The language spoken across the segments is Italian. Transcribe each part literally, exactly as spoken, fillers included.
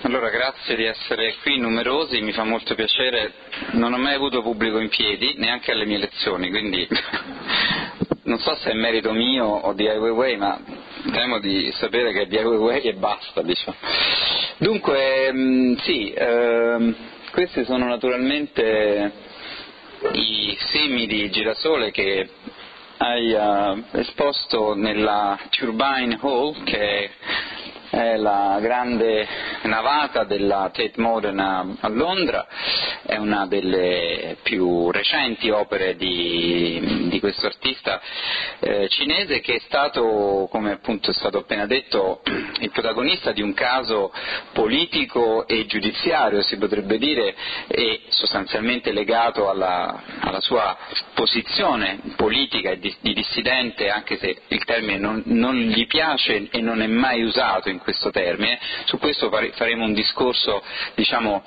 Allora, grazie di essere qui numerosi, mi fa molto piacere. Non ho mai avuto pubblico in piedi, neanche alle mie lezioni, quindi non so se è merito mio o di Ai Weiwei, ma temo di sapere che è di Ai Weiwei e basta, diciamo. Dunque, mh, sì, ehm, questi sono naturalmente i semi di girasole che hai uh, esposto nella Turbine Hall, che è la grande navata della Tate Modern a, a Londra. È una delle più recenti opere di, di questo artista eh, cinese, che è stato, come appunto è stato appena detto, il protagonista di un caso politico e giudiziario, si potrebbe dire, e sostanzialmente legato alla, alla sua posizione politica e di, di dissidente, anche se il termine non, non gli piace e non è mai usato in questo termine. Su questo faremo un discorso, diciamo,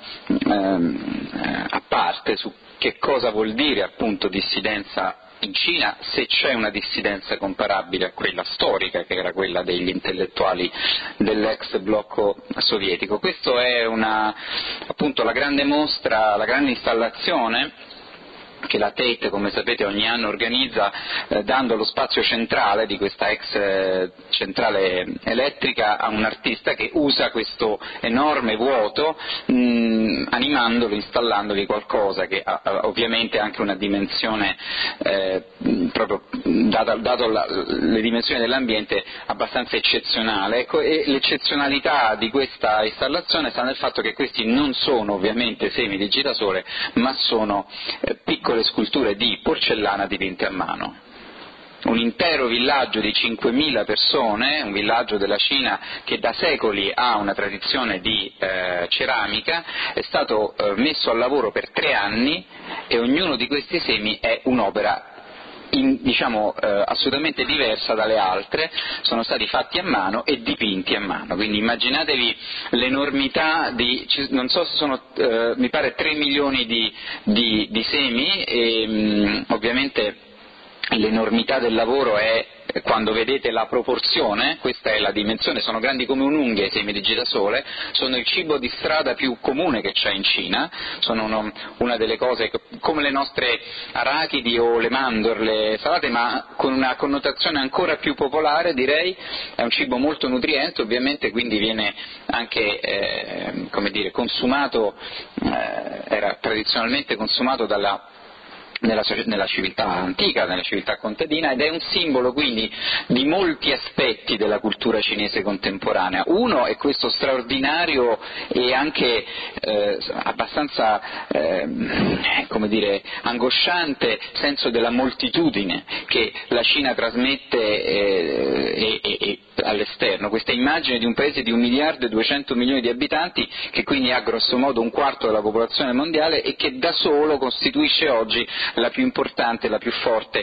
ehm, a parte su che cosa vuol dire appunto dissidenza in Cina, se c'è una dissidenza comparabile a quella storica, che era quella degli intellettuali dell'ex blocco sovietico. Questa è una, appunto, la grande mostra, la grande installazione che la Tate, come sapete, ogni anno organizza, eh, dando lo spazio centrale di questa ex eh, centrale elettrica a un artista che usa questo enorme vuoto, mh, animandolo, installandogli qualcosa che ha, ha ovviamente anche una dimensione, eh, proprio dato, dato la, le dimensioni dell'ambiente, abbastanza eccezionale. Ecco, e l'eccezionalità di questa installazione sta nel fatto che questi non sono ovviamente semi di girasole, ma sono eh, piccole sculture di porcellana dipinte a mano. Un intero villaggio di cinquemila persone, un villaggio della Cina che da secoli ha una tradizione di eh, ceramica, è stato eh, messo al lavoro per tre anni, e ognuno di questi semi è un'opera In, diciamo eh, assolutamente diversa dalle altre. Sono stati fatti a mano e dipinti a mano, quindi immaginatevi l'enormità di, non so se sono, eh, mi pare tre milioni di, di, di semi, e mh, ovviamente l'enormità del lavoro è, quando vedete la proporzione, questa è la dimensione, sono grandi come un'unghia i semi di girasole, sono il cibo di strada più comune che c'è in Cina, sono uno, una delle cose come le nostre arachidi o le mandorle salate, ma con una connotazione ancora più popolare, direi. È un cibo molto nutriente, ovviamente, quindi viene anche eh, come dire, consumato, eh, era tradizionalmente consumato dalla Nella, nella civiltà antica, nella civiltà contadina, ed è un simbolo quindi di molti aspetti della cultura cinese contemporanea. Uno è questo straordinario e anche eh, abbastanza eh, come dire, angosciante senso della moltitudine che la Cina trasmette eh, e, e, e all'esterno, questa immagine di un paese di un miliardo e duecento milioni di abitanti, che quindi ha grosso modo un quarto della popolazione mondiale e che da solo costituisce oggi la più importante, la più forte,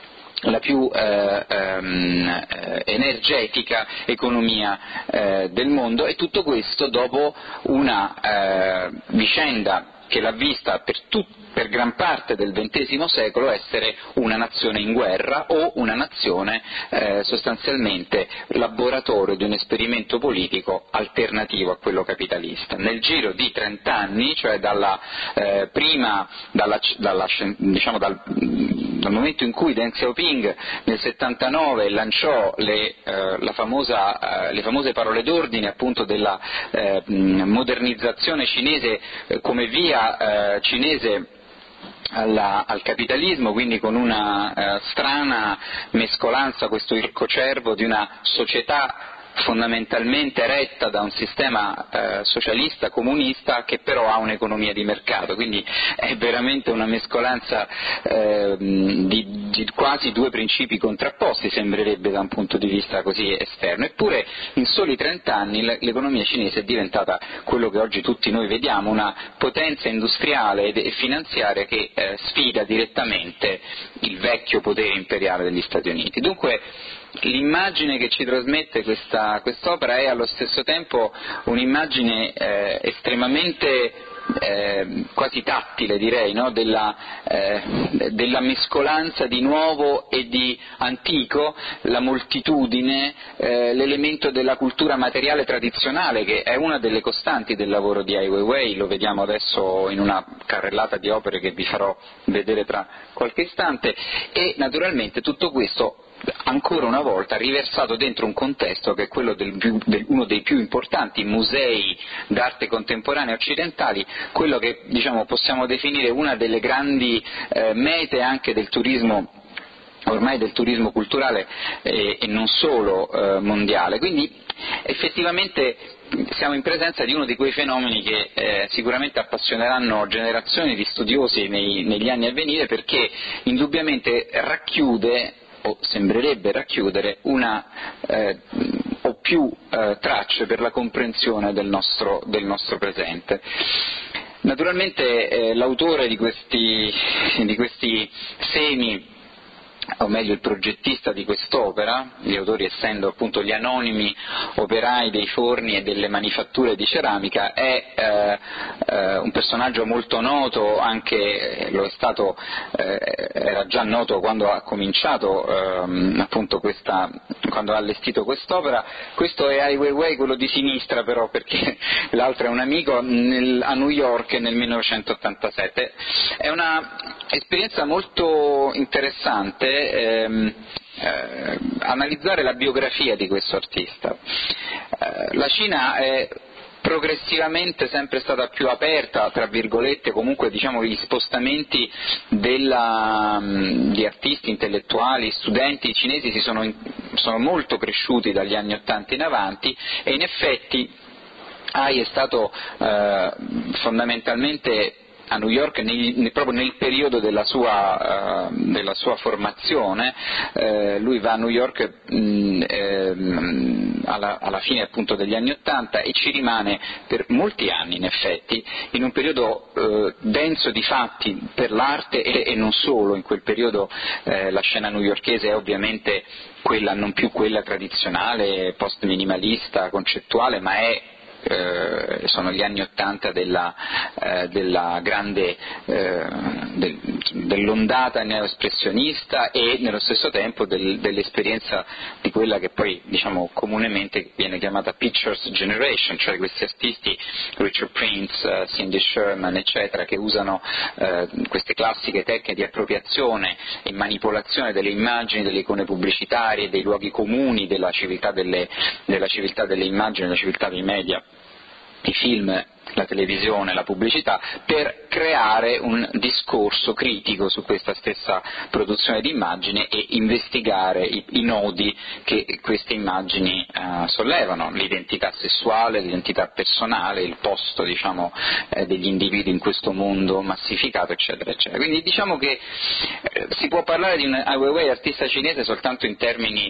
la più eh, ehm, energetica economia eh, del mondo, e tutto questo dopo una eh, vicenda che l'ha vista per, tut, per gran parte del ventesimo secolo essere una nazione in guerra o una nazione eh, sostanzialmente laboratorio di un esperimento politico alternativo a quello capitalista. Nel giro di trent'anni, cioè dalla, eh, prima, dalla, dalla, diciamo dal, dal momento in cui Deng Xiaoping nel settantanove lanciò le, eh, la famosa, eh, le famose parole d'ordine appunto della eh, modernizzazione cinese eh, come via eh, cinese alla, al capitalismo, quindi con una eh, strana mescolanza, questo ircocervo di una società fondamentalmente retta da un sistema eh, socialista comunista che però ha un'economia di mercato, quindi è veramente una mescolanza eh, di, di quasi due principi contrapposti, sembrerebbe da un punto di vista così esterno. Eppure in soli trent'anni l'economia cinese è diventata quello che oggi tutti noi vediamo, una potenza industriale e finanziaria che eh, sfida direttamente il vecchio potere imperiale degli Stati Uniti. Dunque l'immagine che ci trasmette questa, quest'opera è allo stesso tempo un'immagine eh, estremamente eh, quasi tattile, direi, no? della, eh, della mescolanza di nuovo e di antico, la moltitudine, eh, l'elemento della cultura materiale tradizionale, che è una delle costanti del lavoro di Ai Weiwei. Lo vediamo adesso in una carrellata di opere che vi farò vedere tra qualche istante, e naturalmente tutto questo ancora una volta riversato dentro un contesto che è quello del, del uno dei più importanti musei d'arte contemporanea occidentali, quello che diciamo possiamo definire una delle grandi eh, mete anche del turismo, ormai del turismo culturale eh, e non solo eh, mondiale. Quindi effettivamente siamo in presenza di uno di quei fenomeni che eh, sicuramente appassioneranno generazioni di studiosi nei, negli anni a venire, perché indubbiamente racchiude, o sembrerebbe racchiudere, una eh, o più eh, tracce per la comprensione del nostro, del nostro presente. Naturalmente eh, l'autore di questi, di questi semi, o meglio il progettista di quest'opera, gli autori essendo appunto gli anonimi operai dei forni e delle manifatture di ceramica, è eh, eh, un personaggio molto noto, anche lo è stato, eh, era già noto quando ha cominciato eh, appunto questa, quando ha allestito quest'opera. Questo è Ai Weiwei, quello di sinistra però, perché l'altro è un amico, nel, a New York nel millenovecentottantasette. È una esperienza molto interessante ehm, eh, analizzare la biografia di questo artista. Eh, la Cina è progressivamente sempre stata più aperta, tra virgolette, comunque diciamo gli spostamenti della, di artisti, intellettuali, studenti cinesi si sono, sono molto cresciuti dagli anni Ottanta in avanti, e in effetti Ai è stato eh, fondamentalmente a New York nel, proprio nel periodo della sua, uh, della sua formazione. Eh, lui va a New York mh, eh, alla, alla fine appunto degli anni Ottanta e ci rimane per molti anni, in effetti, in un periodo eh, denso di fatti per l'arte e, e non solo. In quel periodo eh, la scena newyorkese è ovviamente quella, non più quella tradizionale, post-minimalista, concettuale, ma è Eh, sono gli anni Ottanta della, eh, della grande eh, del, dell'ondata neoespressionista e nello stesso tempo del, dell'esperienza di quella che poi diciamo comunemente viene chiamata Pictures Generation, cioè questi artisti, Richard Prince, uh, Cindy Sherman eccetera, che usano eh, queste classiche tecniche di appropriazione e manipolazione delle immagini, delle icone pubblicitarie, dei luoghi comuni della civiltà delle, della civiltà delle immagini, della civiltà dei media, i film, la televisione, la pubblicità, per creare un discorso critico su questa stessa produzione di immagine e investigare i, i nodi che queste immagini eh, sollevano, l'identità sessuale, l'identità personale, il posto diciamo, eh, degli individui in questo mondo massificato, eccetera, eccetera. Quindi diciamo che eh, si può parlare di un Ai Weiwei artista cinese soltanto in termini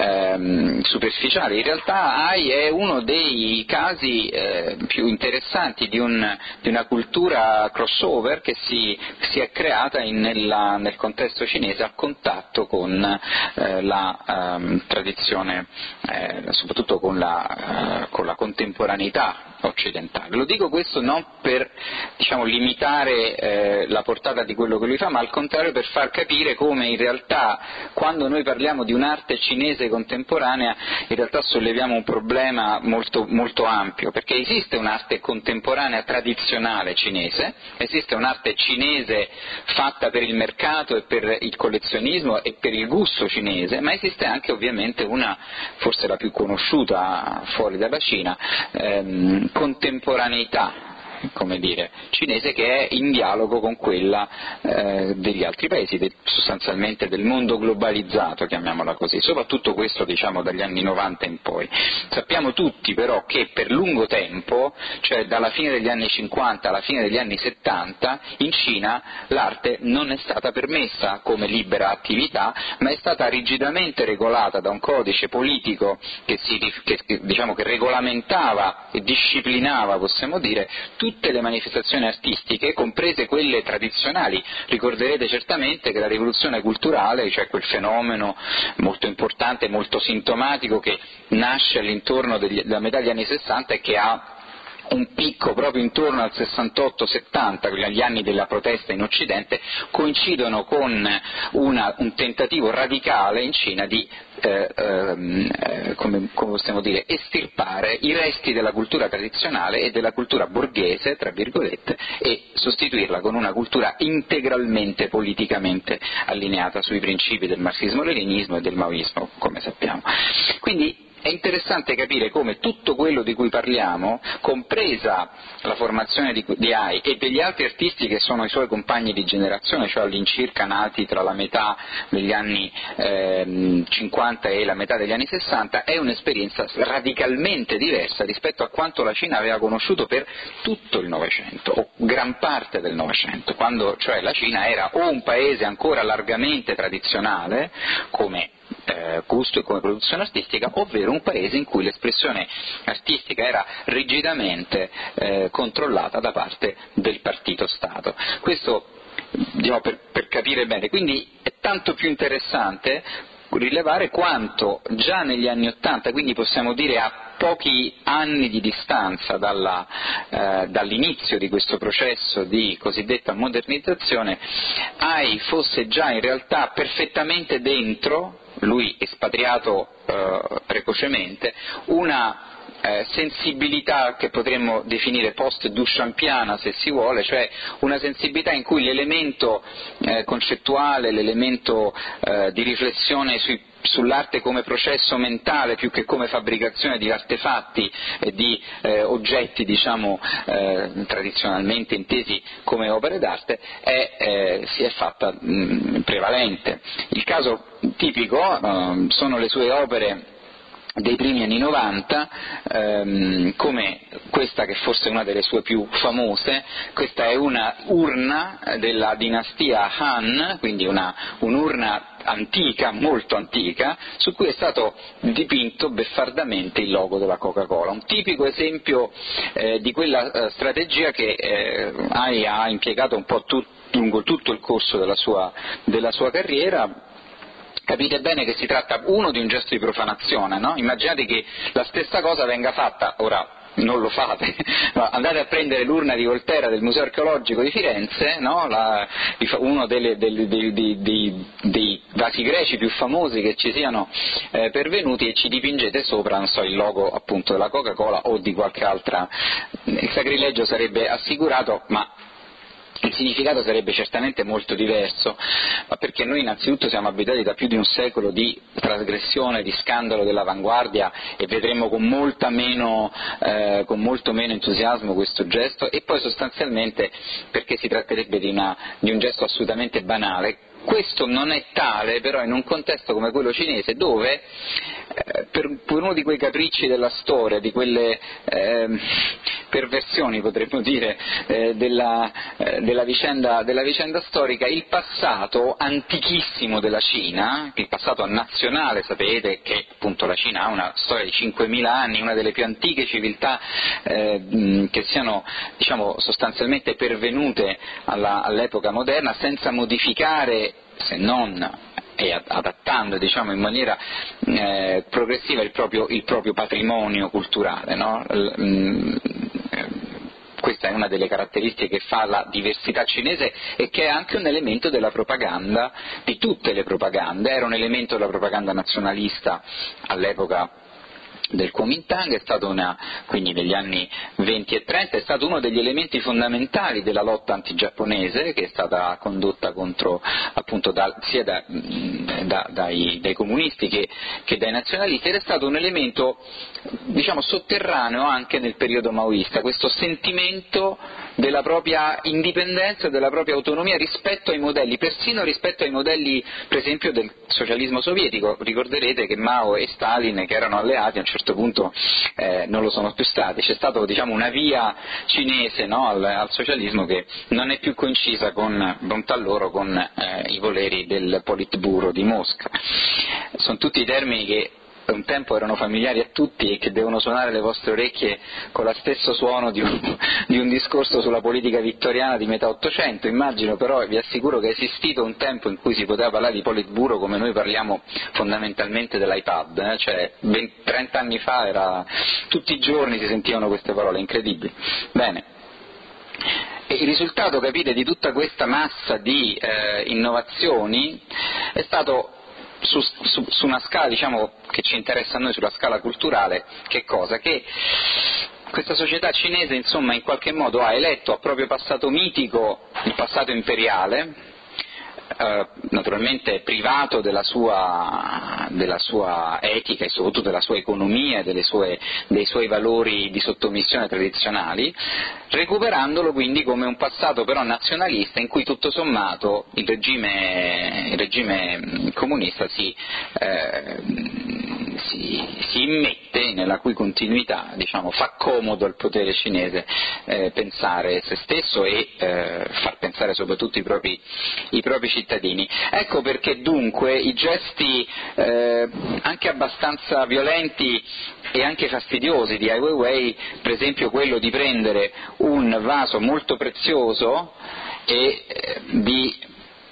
ehm, superficiali. In realtà Ai è uno dei casi eh, più interessanti di, un, di una cultura crossover che si, si è creata in, nella, nel contesto cinese a contatto con eh, la um, tradizione, eh, soprattutto con la, uh, con la contemporaneità occidentale. Lo dico questo non per diciamo, limitare eh, la portata di quello che lui fa, ma al contrario per far capire come in realtà quando noi parliamo di un'arte cinese contemporanea in realtà solleviamo un problema molto, molto ampio, perché esiste un'arte contemporanea tradizionale cinese, esiste un'arte cinese fatta per il mercato e per il collezionismo e per il gusto cinese, ma esiste anche ovviamente una, forse la più conosciuta fuori dalla Cina, ehm, contemporaneità, come dire, cinese, che è in dialogo con quella eh, degli altri paesi, de, sostanzialmente del mondo globalizzato, chiamiamola così, soprattutto questo diciamo dagli anni novanta in poi. Sappiamo tutti però che per lungo tempo, cioè dalla fine degli anni cinquanta alla fine degli anni settanta, in Cina l'arte non è stata permessa come libera attività, ma è stata rigidamente regolata da un codice politico che, si, che, diciamo, che regolamentava e disciplinava, possiamo dire, tutte le manifestazioni artistiche, comprese quelle tradizionali. Ricorderete certamente che la rivoluzione culturale, cioè quel fenomeno molto importante, molto sintomatico che nasce all'intorno degli, della metà degli anni sessanta e che ha un picco proprio intorno al sessantotto settanta, gli anni della protesta in Occidente, coincidono con una, un tentativo radicale in Cina di eh, eh, come, come possiamo dire, estirpare i resti della cultura tradizionale e della cultura borghese, tra virgolette, e sostituirla con una cultura integralmente politicamente allineata sui principi del marxismo-leninismo e del maoismo, come sappiamo. Quindi è interessante capire come tutto quello di cui parliamo, compresa la formazione di, di Ai e degli altri artisti che sono i suoi compagni di generazione, cioè all'incirca nati tra la metà degli anni eh, cinquanta e la metà degli anni sessanta, è un'esperienza radicalmente diversa rispetto a quanto la Cina aveva conosciuto per tutto il Novecento, o gran parte del Novecento, quando cioè la Cina era o un paese ancora largamente tradizionale, come Eh, gusto e come produzione artistica, ovvero un paese in cui l'espressione artistica era rigidamente eh, controllata da parte del partito Stato. Questo diciamo, per, per capire bene, quindi è tanto più interessante rilevare quanto già negli anni Ottanta, quindi possiamo dire a pochi anni di distanza dalla, eh, dall'inizio di questo processo di cosiddetta modernizzazione, Ai fosse già in realtà perfettamente dentro, lui espatriato eh, precocemente, una eh, sensibilità che potremmo definire post-duchampiana se si vuole, cioè una sensibilità in cui l'elemento eh, concettuale, l'elemento eh, di riflessione sui sull'arte come processo mentale più che come fabbricazione di artefatti e di eh, oggetti diciamo eh, tradizionalmente intesi come opere d'arte è, eh, si è fatta mh, prevalente. Il caso tipico eh, sono le sue opere dei primi anni novanta, ehm, come questa che forse è una delle sue più famose. Questa è una urna della dinastia Han, quindi una, un'urna antica, molto antica, su cui è stato dipinto beffardamente il logo della Coca-Cola, un tipico esempio eh, di quella eh, strategia che eh, Ai ha impiegato un po' tut, lungo tutto il corso della sua, della sua carriera. Capite bene che si tratta, uno, di un gesto di profanazione, no? Immaginate che la stessa cosa venga fatta, ora non lo fate, no, andate a prendere l'urna di Volterra del Museo Archeologico di Firenze, no? La, uno delle, dei, dei, dei, dei vasi greci più famosi che ci siano eh, pervenuti, e ci dipingete sopra, non so, il logo appunto della Coca-Cola o di qualche altra. Il sacrilegio sarebbe assicurato, ma il significato sarebbe certamente molto diverso, ma perché noi innanzitutto siamo abituati da più di un secolo di trasgressione, di scandalo dell'avanguardia, e vedremo con, molta meno, eh, con molto meno entusiasmo questo gesto, e poi sostanzialmente perché si tratterebbe di, una, di un gesto assolutamente banale. Questo non è tale però in un contesto come quello cinese, dove eh, per, per uno di quei capricci della storia, di quelle eh, perversioni potremmo dire eh, della, eh, della, vicenda, della vicenda storica, il passato antichissimo della Cina, il passato nazionale, sapete che appunto la Cina ha una storia di cinquemila anni, una delle più antiche civiltà eh, che siano diciamo sostanzialmente pervenute alla, all'epoca moderna, senza modificare, se non e adattando diciamo in maniera eh, progressiva il proprio, il proprio patrimonio culturale, no? L, mh, questa è una delle caratteristiche che fa la diversità cinese e che è anche un elemento della propaganda, di tutte le propagande. Era un elemento della propaganda nazionalista all'epoca del Kuomintang, è stato una, quindi negli anni venti e trenta, è stato uno degli elementi fondamentali della lotta antigiapponese che è stata condotta contro, appunto, da, sia da, da, dai, dai comunisti che, che dai nazionalisti, ed è stato un elemento diciamo sotterraneo anche nel periodo maoista, questo sentimento della propria indipendenza e della propria autonomia rispetto ai modelli, persino rispetto ai modelli per esempio del socialismo sovietico. Ricorderete che Mao e Stalin, che erano alleati, a un certo punto eh, non lo sono più stati. C'è stata diciamo una via cinese, no, al, al socialismo che non è più coincisa con, bontà loro, con eh, i voleri del Politburo di Mosca. Sono tutti termini che un tempo erano familiari a tutti e che devono suonare le vostre orecchie con lo stesso suono di un, di un discorso sulla politica vittoriana di metà Ottocento, immagino, però vi assicuro che è esistito un tempo in cui si poteva parlare di Politburo come noi parliamo fondamentalmente dell'iPad, eh? Cioè venti, trenta anni fa era, tutti i giorni si sentivano queste parole, incredibili. Bene. E il risultato, capite, di tutta questa massa di eh, innovazioni è stato su, su, su una scala, diciamo, che ci interessa a noi, sulla scala culturale, che cosa? Che questa società cinese, insomma, in qualche modo ha eletto a proprio passato mitico il passato imperiale, eh, naturalmente privato della sua, della sua etica e soprattutto della sua economia e delle sue, dei suoi valori di sottomissione tradizionali, recuperandolo quindi come un passato però nazionalista in cui tutto sommato il regime, il regime comunista si, eh, si, si immette, nella cui continuità, diciamo, fa comodo al potere cinese eh, pensare se stesso e eh, far pensare soprattutto i propri, i propri cittadini. Ecco perché dunque i gesti eh, anche abbastanza violenti e anche fastidiosi di Ai Weiwei, per esempio quello di prendere un vaso molto prezioso e eh, di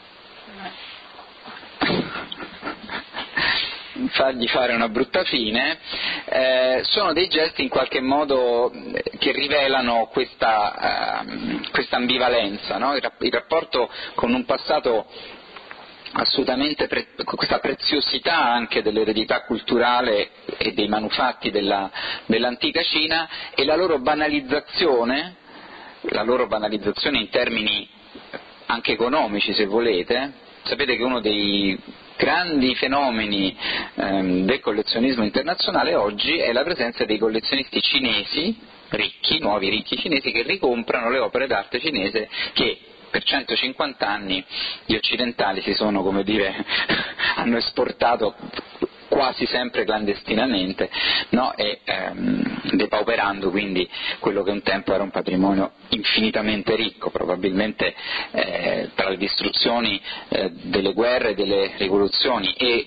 fargli fare una brutta fine, eh, sono dei gesti in qualche modo che rivelano questa, eh, questa ambivalenza, no? il, il rapporto con un passato assolutamente, pre- questa preziosità anche dell'eredità culturale e dei manufatti della, dell'antica Cina e la loro banalizzazione, la loro banalizzazione in termini anche economici, se volete. Sapete che uno dei grandi fenomeni ehm, del collezionismo internazionale oggi è la presenza dei collezionisti cinesi, ricchi, nuovi ricchi cinesi, che ricomprano le opere d'arte cinese che per centocinquanta anni gli occidentali si sono, come dire, hanno esportato quasi sempre clandestinamente, no? e ehm, depauperando quindi quello che un tempo era un patrimonio infinitamente ricco, probabilmente eh, tra le distruzioni eh, delle guerre, delle rivoluzioni e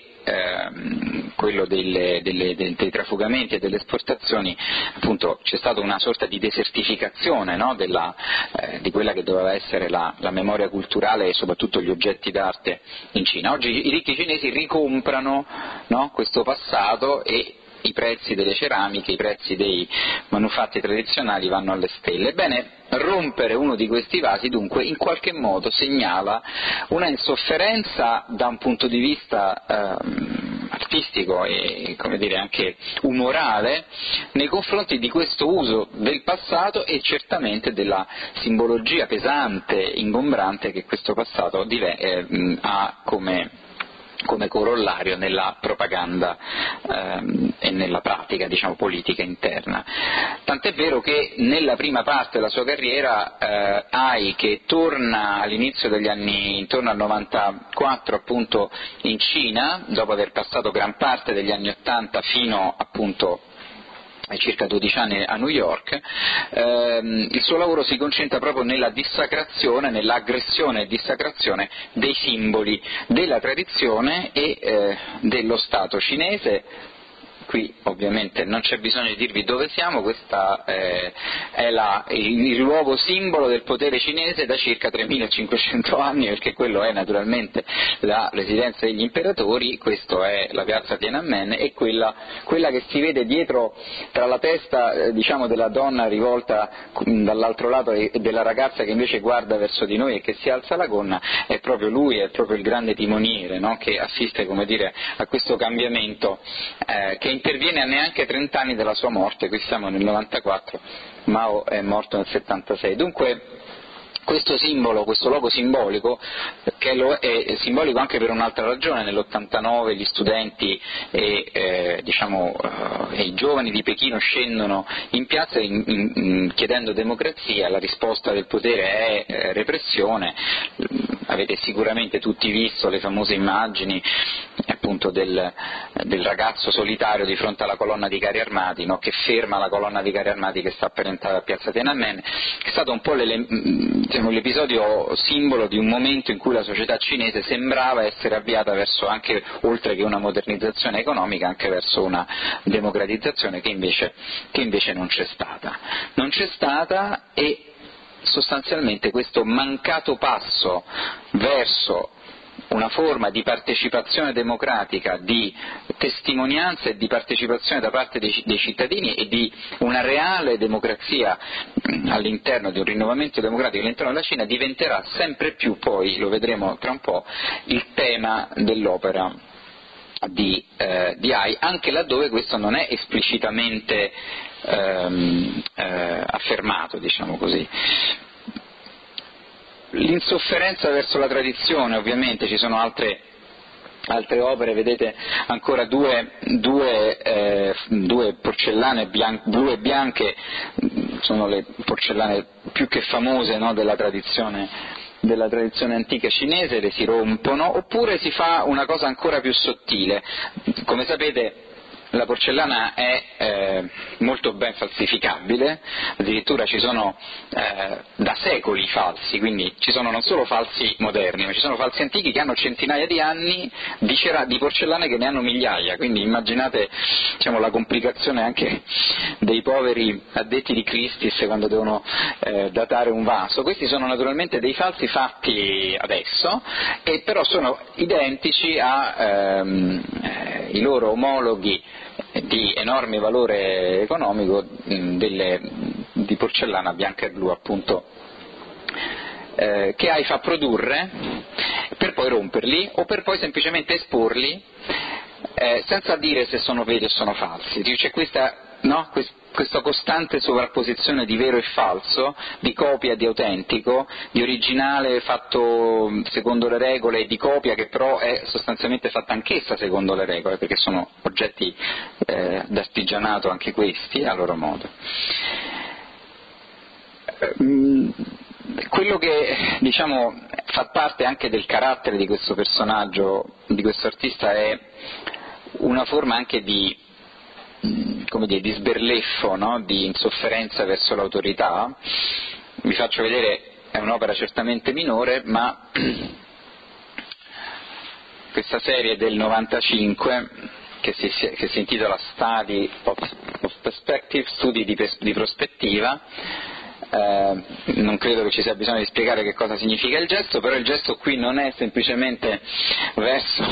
ehm, quello delle, delle, dei, dei trafugamenti e delle esportazioni, appunto c'è stata una sorta di desertificazione, no? Della, eh, di quella che doveva essere la, la memoria culturale e soprattutto gli oggetti d'arte in Cina. Oggi i ricchi cinesi ricomprano, no? questo passato e i prezzi delle ceramiche, i prezzi dei manufatti tradizionali vanno alle stelle. Ebbene, rompere uno di questi vasi dunque in qualche modo segnala una insofferenza da un punto di vista ehm, artistico e, come dire, anche umorale nei confronti di questo uso del passato e certamente della simbologia pesante, ingombrante che questo passato dive- eh, ha come come corollario nella propaganda ehm, e nella pratica, diciamo, politica interna. Tant'è vero che nella prima parte della sua carriera eh, Ai, che torna all'inizio degli anni, intorno al novantaquattro appunto in Cina, dopo aver passato gran parte degli anni ottanta fino appunto ai circa dodici anni a New York, ehm, il suo lavoro si concentra proprio nella dissacrazione, nell'aggressione e dissacrazione dei simboli della tradizione e eh, dello Stato cinese. Qui ovviamente non c'è bisogno di dirvi dove siamo, questo eh, è la, il, il luogo simbolo del potere cinese da circa tremilacinquecento anni, perché quello è naturalmente la residenza degli imperatori, questa è la piazza Tiananmen e quella, quella che si vede dietro tra la testa eh, diciamo della donna rivolta dall'altro lato e della ragazza che invece guarda verso di noi e che si alza la gonna, è proprio lui, è proprio il grande timoniere, no? Che assiste, come dire, a questo cambiamento eh, che interviene a neanche trenta anni dalla sua morte. Qui siamo nel novantaquattro, Mao è morto nel settantasei, dunque questo simbolo, questo logo simbolico, che lo è simbolico anche per un'altra ragione. Nell'ottantanove gli studenti e eh, diciamo, eh, i giovani di Pechino scendono in piazza in, in, in, chiedendo democrazia, la risposta del potere è eh, repressione. Avete sicuramente tutti visto le famose immagini appunto del, del ragazzo solitario di fronte alla colonna di carri armati, no? Che ferma la colonna di carri armati che sta per entrare a piazza Tiananmen. È stato un po' diciamo, l'episodio simbolo di un momento in cui la società cinese sembrava essere avviata verso anche, oltre che una modernizzazione economica, anche verso una democratizzazione che invece, che invece non c'è stata. Non c'è stata e sostanzialmente questo mancato passo verso una forma di partecipazione democratica, di testimonianza e di partecipazione da parte dei, dei cittadini e di una reale democrazia all'interno di un rinnovamento democratico all'interno della Cina diventerà sempre più, poi lo vedremo tra un po', il tema dell'opera di, eh, di Hai, anche laddove questo non è esplicitamente ehm, eh, affermato, diciamo così. L'insofferenza verso la tradizione, ovviamente ci sono altre, altre opere, vedete ancora due, due, eh, due porcellane bian- blu e bianche, sono le porcellane più che famose, no, della tradizione della tradizione antica cinese, le si rompono, oppure si fa una cosa ancora più sottile. Come sapete la porcellana è eh, molto ben falsificabile, addirittura ci sono eh, da secoli falsi, quindi ci sono non solo falsi moderni, ma ci sono falsi antichi che hanno centinaia di anni di, cera- di porcellane che ne hanno migliaia, quindi immaginate, diciamo, la complicazione anche dei poveri addetti di Christie's quando devono eh, datare un vaso. Questi sono naturalmente dei falsi fatti adesso, e però sono identici ai ehm, loro omologhi di enorme valore economico delle, di porcellana bianca e blu, appunto, eh, che Hai fa produrre per poi romperli o per poi semplicemente esporli eh, senza dire se sono veri o sono falsi. C'è questa, no, quest- questa costante sovrapposizione di vero e falso, di copia e di autentico, di originale fatto secondo le regole e di copia che però è sostanzialmente fatta anch'essa secondo le regole, perché sono oggetti eh, d'artigianato anche questi a loro modo. Quello che, diciamo, fa parte anche del carattere di questo personaggio, di questo artista, è una forma anche di, come dire, di sberleffo, no? Di insofferenza verso l'autorità. Vi faccio vedere, è un'opera certamente minore, ma questa serie del novantacinque che si, che si intitola Study of, of Perspective, studi di, di prospettiva. Eh, non credo che ci sia bisogno di spiegare che cosa significa il gesto, però il gesto qui non è semplicemente verso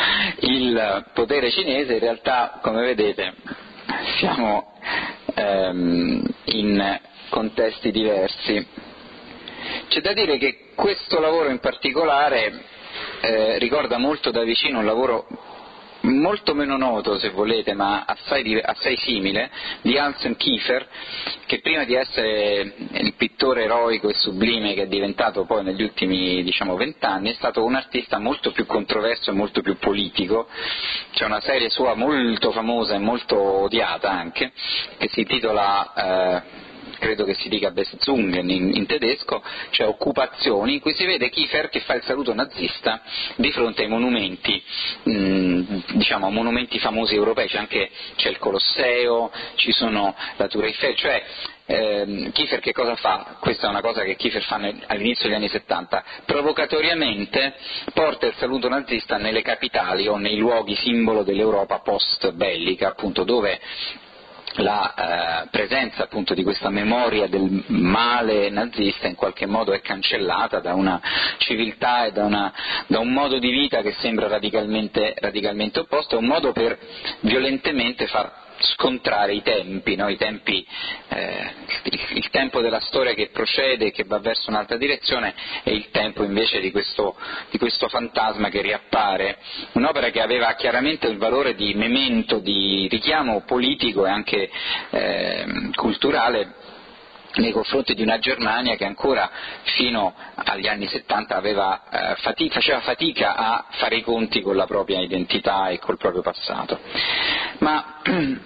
il potere cinese, in realtà, come vedete, siamo ehm, in contesti diversi. C'è da dire che questo lavoro in particolare eh, ricorda molto da vicino un lavoro molto meno noto, se volete, ma assai, assai simile, di Hansen Kiefer, che prima di essere il pittore eroico e sublime che è diventato poi negli ultimi, diciamo, vent'anni, è stato un artista molto più controverso e molto più politico. C'è una serie sua molto famosa e molto odiata anche, che si intitola eh, credo che si dica Besetzungen in, in tedesco, cioè occupazioni, in cui si vede Kiefer che fa il saluto nazista di fronte ai monumenti, mh, diciamo monumenti famosi europei, c'è anche c'è il Colosseo, ci sono la Tour Eiffel, cioè ehm, Kiefer che cosa fa? Questa è una cosa che Kiefer fa nel, all'inizio degli anni settanta, provocatoriamente porta il saluto nazista nelle capitali o nei luoghi simbolo dell'Europa post bellica, appunto, dove la eh, presenza appunto di questa memoria del male nazista in qualche modo è cancellata da una civiltà e da, una, da un modo di vita che sembra radicalmente, radicalmente opposto, è un modo per violentemente far scontrare i tempi, no? I tempi eh, il, il tempo della storia che procede e che va verso un'altra direzione e il tempo invece di questo, di questo fantasma che riappare, un'opera che aveva chiaramente il valore di memento, di richiamo politico e anche eh, culturale nei confronti di una Germania che ancora fino agli anni settanta aveva, eh, fatica, faceva fatica a fare i conti con la propria identità e col proprio passato. Ma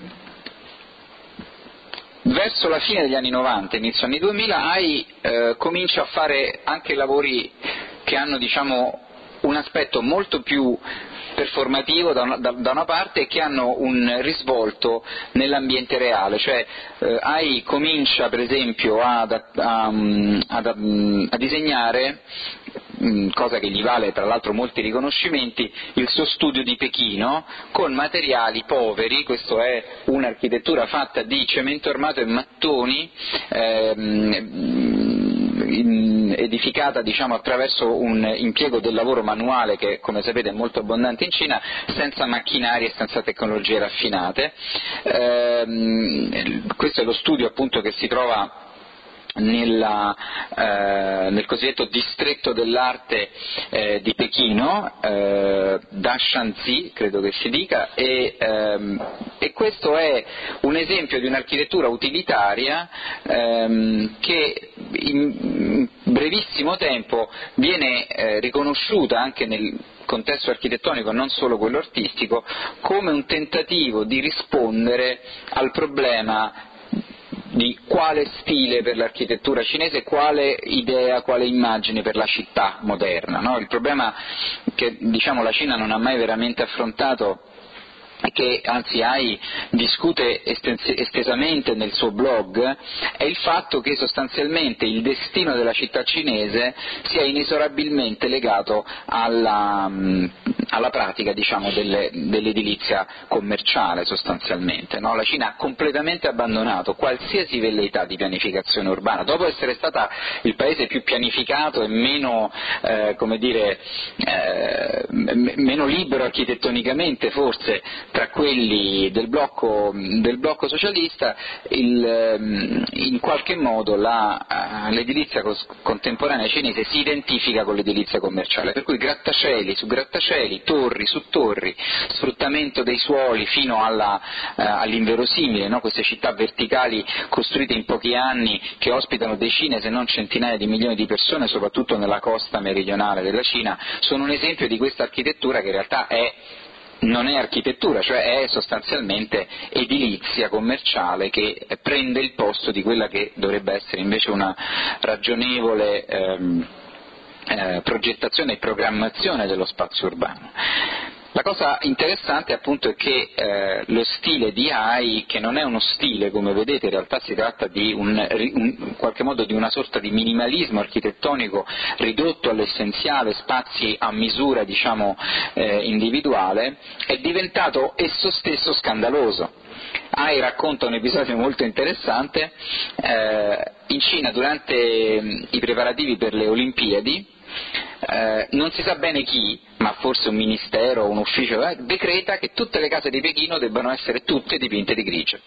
verso la fine degli anni novanta, inizio anni duemila, Hai eh, comincia a fare anche lavori che hanno, diciamo, un aspetto molto più performativo da una, da, da una parte e che hanno un risvolto nell'ambiente reale, cioè eh, A I comincia per esempio ad, a, a, a disegnare, cosa che gli vale tra l'altro molti riconoscimenti, il suo studio di Pechino con materiali poveri. Questo è un'architettura fatta di cemento armato e mattoni, ehm, edificata diciamo attraverso un impiego del lavoro manuale che, come sapete, è molto abbondante in Cina, senza macchinari e senza tecnologie raffinate. Ehm, questo è lo studio appunto che si trova Nella, eh, nel cosiddetto distretto dell'arte eh, di Pechino, eh, Dashanzi credo che si dica, e, ehm, e questo è un esempio di un'architettura utilitaria ehm, che in brevissimo tempo viene eh, riconosciuta anche nel contesto architettonico, non solo quello artistico, come un tentativo di rispondere al problema di quale stile per l'architettura cinese, quale idea, quale immagine per la città moderna, no? Il problema che diciamo la Cina non ha mai veramente affrontato, che anzi A I discute estesamente nel suo blog, è il fatto che sostanzialmente il destino della città cinese sia inesorabilmente legato alla, alla pratica diciamo, delle, dell'edilizia commerciale sostanzialmente, no? La Cina ha completamente abbandonato qualsiasi velleità di pianificazione urbana, dopo essere stata il paese più pianificato e meno, eh, come dire, eh, m- meno libero architettonicamente forse tra quelli del blocco, del blocco socialista, il, in qualche modo la, l'edilizia contemporanea cinese si identifica con l'edilizia commerciale, per cui grattacieli su grattacieli, torri su torri, sfruttamento dei suoli fino alla, eh, all'inverosimile, no? Queste città verticali costruite in pochi anni che ospitano decine se non centinaia di milioni di persone, soprattutto nella costa meridionale della Cina, sono un esempio di questa architettura che in realtà è non è architettura, cioè è sostanzialmente edilizia commerciale che prende il posto di quella che dovrebbe essere invece una ragionevole ehm, eh, progettazione e programmazione dello spazio urbano. La cosa interessante appunto è che eh, lo stile di A I, che non è uno stile come vedete, in realtà si tratta di un, un, in qualche modo di una sorta di minimalismo architettonico ridotto all'essenziale, spazi a misura diciamo eh, individuale, è diventato esso stesso scandaloso. A I racconta un episodio molto interessante. Eh, in Cina durante i preparativi per le Olimpiadi Eh, non si sa bene chi, ma forse un ministero o un ufficio, eh, decreta che tutte le case di Pechino debbano essere tutte dipinte di grigio.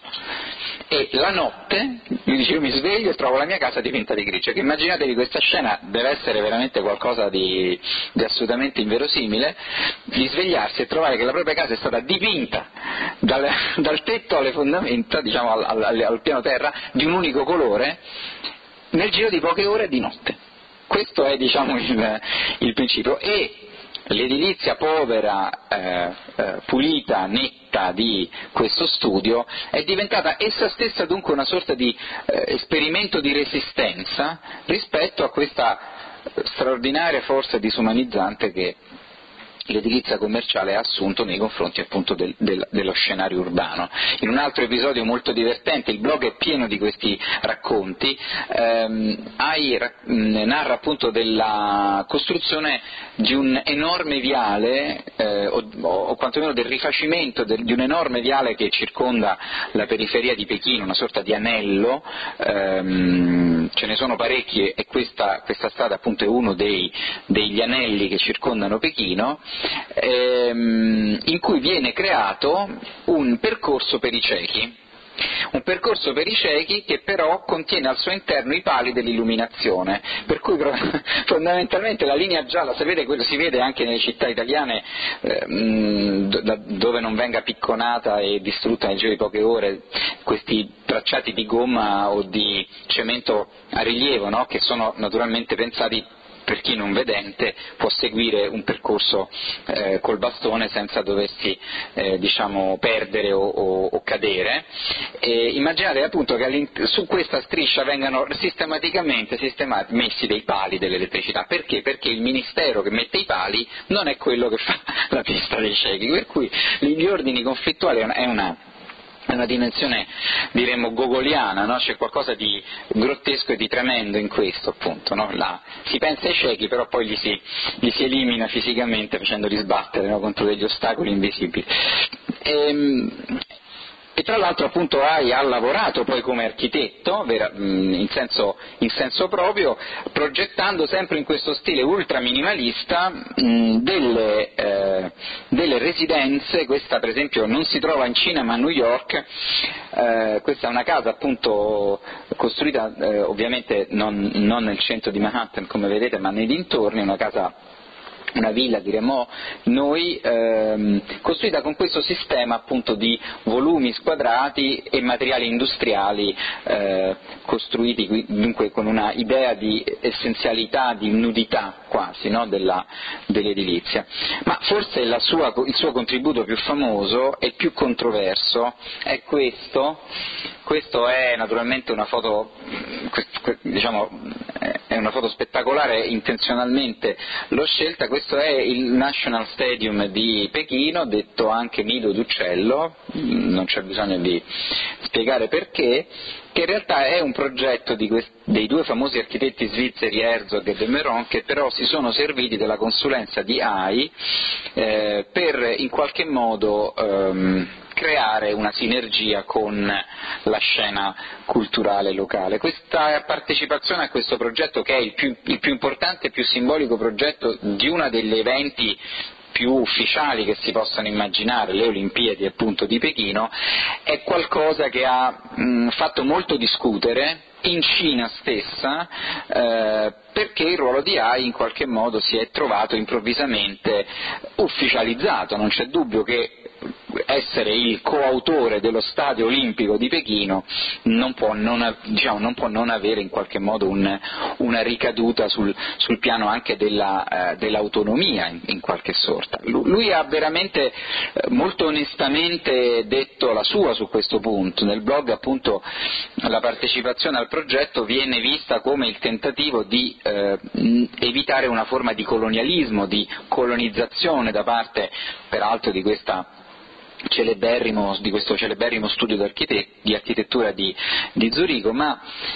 E la notte, mi dice, io mi sveglio e trovo la mia casa dipinta di grigio, che immaginatevi questa scena, deve essere veramente qualcosa di, di assolutamente inverosimile, di svegliarsi e trovare che la propria casa è stata dipinta dal, dal tetto alle fondamenta, diciamo al, al, al piano terra, di un unico colore, nel giro di poche ore di notte. Questo è diciamo il, il principio, e l'edilizia povera, eh, eh, pulita, netta di questo studio è diventata essa stessa dunque una sorta di eh, esperimento di resistenza rispetto a questa straordinaria forza disumanizzante che l'edilizia commerciale ha assunto nei confronti appunto del, del, dello scenario urbano. In un altro episodio molto divertente, il blog è pieno di questi racconti, ehm, A I rac- narra appunto della costruzione di un enorme viale, eh, o, o quantomeno del rifacimento del, di un enorme viale che circonda la periferia di Pechino, una sorta di anello, ehm, ce ne sono parecchi e questa, questa strada appunto è uno dei, degli anelli che circondano Pechino, ehm, in cui viene creato un percorso per i ciechi, un percorso per i ciechi che però contiene al suo interno i pali dell'illuminazione, per cui fondamentalmente la linea gialla, sapete, quello si vede anche nelle città italiane ehm, dove non venga picconata e distrutta nel giro di poche ore questi tracciati di gomma o di cemento a rilievo, no? Che sono naturalmente pensati per chi non vedente può seguire un percorso eh, col bastone senza doversi eh, diciamo perdere o, o, o cadere. E immaginate appunto che su questa striscia vengano sistematicamente sistemat- messi dei pali dell'elettricità. Perché? Perché il ministero che mette i pali non è quello che fa la pista dei ciechi, per cui gli ordini conflittuali è una è una dimensione, diremmo, gogoliana, no? C'è qualcosa di grottesco e di tremendo in questo, appunto, no? La, si pensa ai ciechi, però poi li si, li si elimina fisicamente facendoli sbattere, no? Contro degli ostacoli invisibili. E, e tra l'altro appunto Hai ha lavorato poi come architetto vera, in, senso, in senso proprio, progettando sempre in questo stile ultra minimalista mh, delle, eh, delle residenze. Questa per esempio non si trova in Cina ma a New York. Eh, questa è una casa appunto costruita eh, ovviamente non, non nel centro di Manhattan come vedete ma nei dintorni, una casa, una villa diremmo noi, ehm, costruita con questo sistema appunto di volumi squadrati e materiali industriali eh, costruiti dunque con una idea di essenzialità, di nudità quasi, no, della, dell'edilizia. Ma forse la sua, il suo contributo più famoso e più controverso è questo. Questo è naturalmente una foto, diciamo, è una foto spettacolare, intenzionalmente l'ho scelta. Questo è il National Stadium di Pechino, detto anche nido d'uccello, non c'è bisogno di spiegare perché, che in realtà è un progetto di questi, dei due famosi architetti svizzeri Herzog e de Meuron, che però si sono serviti della consulenza di Hai eh, per in qualche modo ehm, creare una sinergia con la scena culturale locale. Questa partecipazione a questo progetto, che è il più, il più importante e più simbolico progetto di uno degli eventi più ufficiali che si possano immaginare, le Olimpiadi appunto di Pechino, è qualcosa che ha mh, fatto molto discutere in Cina stessa, eh, perché il ruolo di Hai in qualche modo si è trovato improvvisamente ufficializzato. Non c'è dubbio che essere il coautore dello Stadio Olimpico di Pechino non può non, diciamo, non, può non avere in qualche modo un, una ricaduta sul, sul piano anche della, eh, dell'autonomia in, in qualche sorta. Lui ha veramente eh, molto onestamente detto la sua su questo punto. Nel blog appunto la partecipazione al progetto viene vista come il tentativo di eh, evitare una forma di colonialismo, di colonizzazione da parte peraltro di questa celeberrimo, di questo celeberrimo studio di architettura di, di Zurigo, ma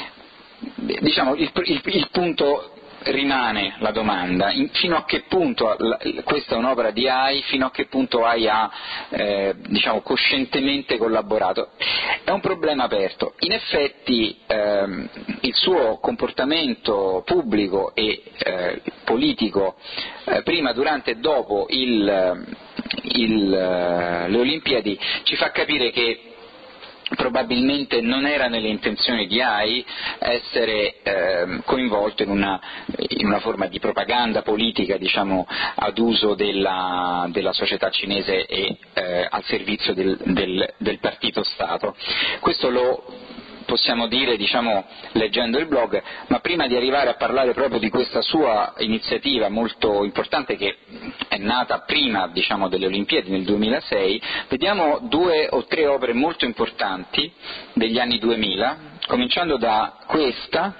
diciamo il, il, il punto rimane la domanda: in, fino a che punto la, questa è un'opera di Hai, fino a che punto Hai ha eh, diciamo coscientemente collaborato? È un problema aperto. In effetti ehm, il suo comportamento pubblico e eh, politico eh, prima, durante e dopo il Il, le Olimpiadi ci fa capire che probabilmente non era nelle intenzioni di Hai essere eh, coinvolto in una, in una forma di propaganda politica, diciamo, ad uso della, della società cinese e eh, al servizio del, del, del partito Stato. Questo lo possiamo dire, diciamo, leggendo il blog, ma prima di arrivare a parlare proprio di questa sua iniziativa molto importante, che è nata prima, diciamo, delle Olimpiadi nel duemilasei, vediamo due o tre opere molto importanti degli anni duemila, cominciando da questa,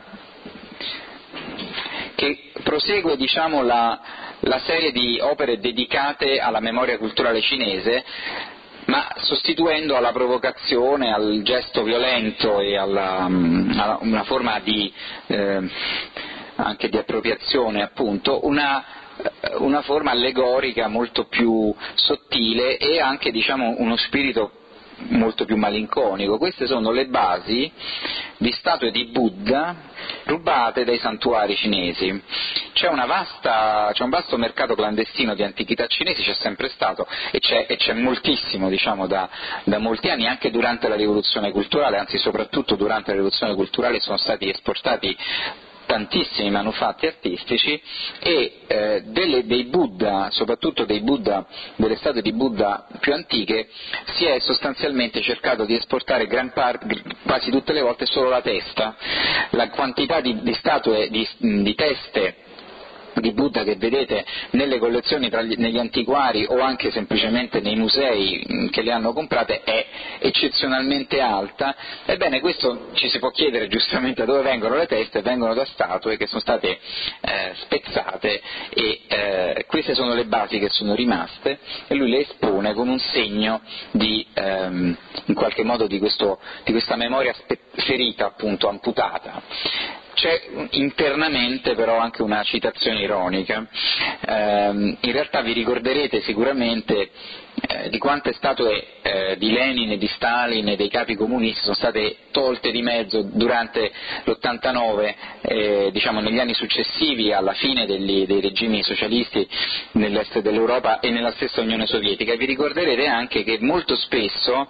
che prosegue, diciamo, la, la serie di opere dedicate alla memoria culturale cinese, ma sostituendo alla provocazione, al gesto violento e alla, a una forma di, eh, anche di appropriazione appunto, una, una forma allegorica molto più sottile e anche, diciamo, uno spirito molto più malinconico. Queste sono le basi di statue di Buddha rubate dai santuari cinesi. C'è, una vasta, c'è un vasto mercato clandestino di antichità cinesi, c'è sempre stato e c'è, e c'è moltissimo, diciamo, da, da molti anni, anche durante la rivoluzione culturale, anzi soprattutto durante la rivoluzione culturale sono stati esportati tantissimi manufatti artistici e eh, delle, dei Buddha, soprattutto dei Buddha, delle statue di Buddha più antiche, si è sostanzialmente cercato di esportare gran parte, quasi tutte le volte, solo la testa. La quantità di, di statue, di, di teste di Buddha che vedete nelle collezioni tra gli, negli antiquari o anche semplicemente nei musei che le hanno comprate è eccezionalmente alta. Ebbene, questo ci si può chiedere giustamente da dove vengono le teste. Vengono da statue che sono state eh, spezzate e eh, queste sono le basi che sono rimaste e lui le espone come un segno di ehm, in qualche modo di, questo, di questa memoria ferita, appunto amputata. C'è internamente però anche una citazione ironica. Eh, in realtà vi ricorderete sicuramente eh, di quante statue eh, di Lenin e di Stalin e dei capi comunisti sono state tolte di mezzo durante l'ottantanove, eh, diciamo negli anni successivi alla fine degli, dei regimi socialisti nell'est dell'Europa e nella stessa Unione Sovietica. E vi ricorderete anche che molto spesso,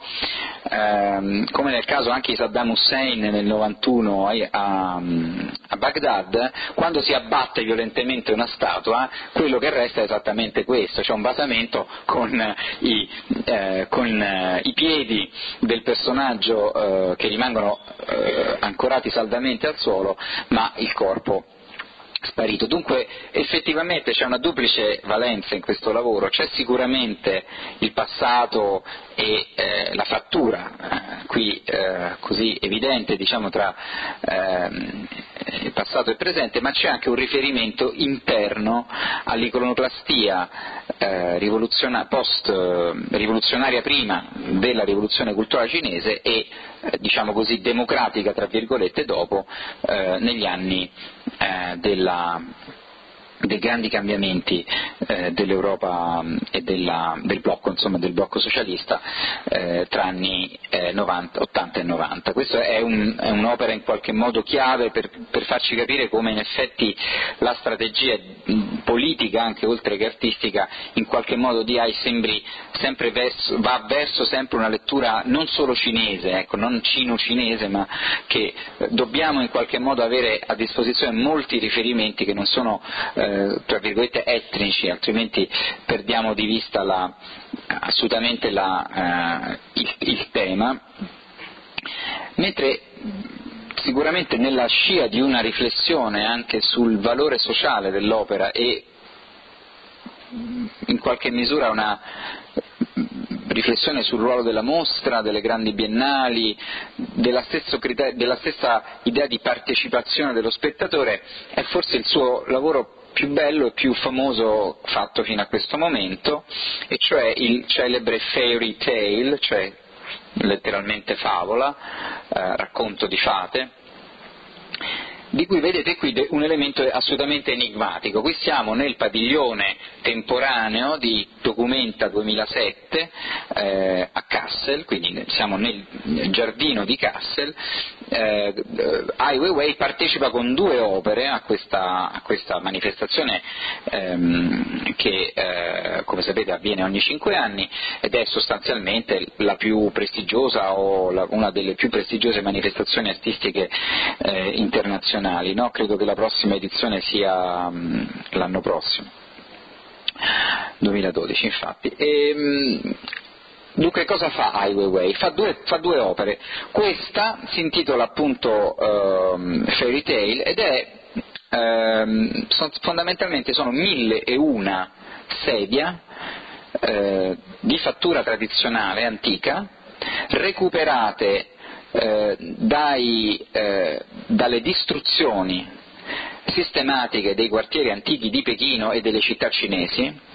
ehm, come nel caso anche di Saddam Hussein nel novantuno a, a a Baghdad, quando si abbatte violentemente una statua, quello che resta è esattamente questo, c'è un basamento con i, eh, con, eh, i piedi del personaggio eh, che rimangono eh, ancorati saldamente al suolo, ma il corpo sparito. Dunque effettivamente c'è una duplice valenza in questo lavoro, c'è sicuramente il passato e eh, la frattura eh, qui eh, così evidente, diciamo, tra eh, il passato e il presente, ma c'è anche un riferimento interno all'iconoclastia eh, rivoluziona, post eh, rivoluzionaria prima della rivoluzione culturale cinese e eh, diciamo così democratica tra virgolette dopo eh, negli anni eh, della dei grandi cambiamenti eh, dell'Europa e della, del blocco, insomma del blocco socialista eh, tra anni eh, novanta, ottanta e novanta. Questa è, un, è un'opera in qualche modo chiave per, per farci capire come in effetti la strategia politica, anche oltre che artistica, in qualche modo di Ai sembri sempre verso, va verso sempre una lettura non solo cinese, ecco, non cino-cinese, ma che dobbiamo in qualche modo avere a disposizione molti riferimenti che non sono eh, tra virgolette etnici, altrimenti perdiamo di vista la, assolutamente la, eh, il, il tema, mentre sicuramente nella scia di una riflessione anche sul valore sociale dell'opera e in qualche misura una riflessione sul ruolo della mostra, delle grandi biennali, della, criterio, della stessa idea di partecipazione dello spettatore, è forse il suo lavoro più bello e più famoso fatto fino a questo momento, e cioè il celebre fairy tale, cioè letteralmente favola, eh, racconto di fate, di cui vedete qui un elemento assolutamente enigmatico. Qui siamo nel padiglione temporaneo di Documenta duemilasette eh, a Kassel, quindi siamo nel giardino di Kassel. eh, Ai Weiwei partecipa con due opere a questa, a questa manifestazione ehm, che eh, come sapete avviene ogni cinque anni ed è sostanzialmente la più prestigiosa o la, una delle più prestigiose manifestazioni artistiche eh, internazionali, no? Credo che la prossima edizione sia mh, l'anno prossimo, duemiladodici infatti. E, mh, dunque cosa fa Ai Weiwei? Fa due, fa due opere. Questa si intitola appunto ehm, Fairy Tale ed è ehm, son, fondamentalmente sono mille e una sedia eh, di fattura tradizionale antica recuperate eh, dai, eh, dalle distruzioni sistematiche dei quartieri antichi di Pechino e delle città cinesi.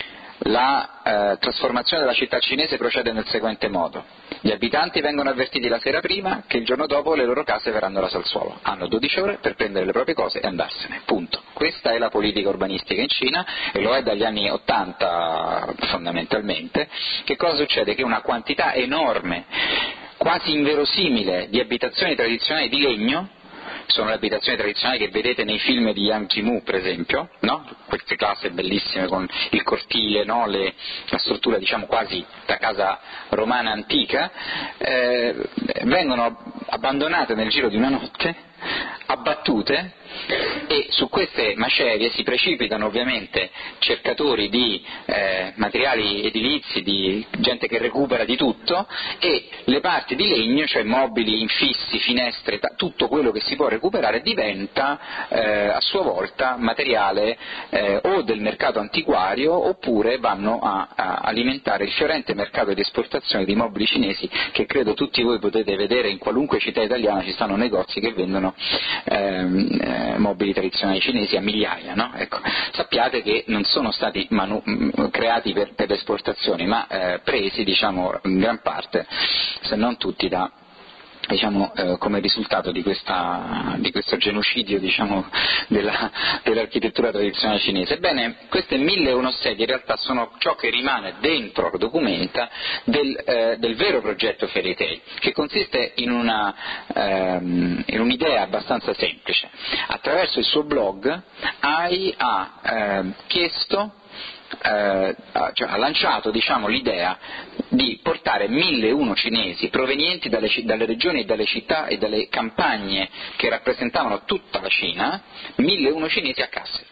La eh, trasformazione della città cinese procede nel seguente modo: gli abitanti vengono avvertiti la sera prima che il giorno dopo le loro case verranno rase al suolo, hanno dodici ore per prendere le proprie cose e andarsene, punto. Questa è la politica urbanistica in Cina e lo è dagli anni ottanta fondamentalmente. Che cosa succede? Che una quantità enorme, quasi inverosimile, di abitazioni tradizionali di legno, sono le abitazioni tradizionali che vedete nei film di Yang Jimu per esempio, no? Queste case bellissime con il cortile, no? Le, la struttura diciamo quasi da casa romana antica, eh, vengono abbandonate nel giro di una notte, abbattute e su queste macerie si precipitano ovviamente cercatori di eh, materiali edilizi, di gente che recupera di tutto, e le parti di legno, cioè mobili, infissi, finestre, tutto quello che si può recuperare diventa eh, a sua volta materiale eh, o del mercato antiquario, oppure vanno a, a alimentare il fiorente mercato di esportazione di mobili cinesi, che credo tutti voi potete vedere in qualunque città italiana. Ci stanno negozi che vendono ehm, eh, mobili tradizionali cinesi a migliaia, no? Ecco, sappiate che non sono stati manu- creati per, per le esportazioni, ma eh, presi, diciamo, in gran parte, se non tutti, da diciamo eh, come risultato di, questa, di questo genocidio, diciamo, della, dell'architettura tradizionale cinese. Ebbene, queste mille e uno sedie in realtà sono ciò che rimane dentro, documenta, del, eh, del vero progetto Fairy Tail, che consiste in, una, ehm, in un'idea abbastanza semplice. Attraverso il suo blog Ai ha eh, chiesto Eh, cioè, ha lanciato, diciamo, l'idea di portare mille e uno cinesi provenienti dalle, dalle regioni e dalle città e dalle campagne che rappresentavano tutta la Cina, mille e uno cinesi a Kassel.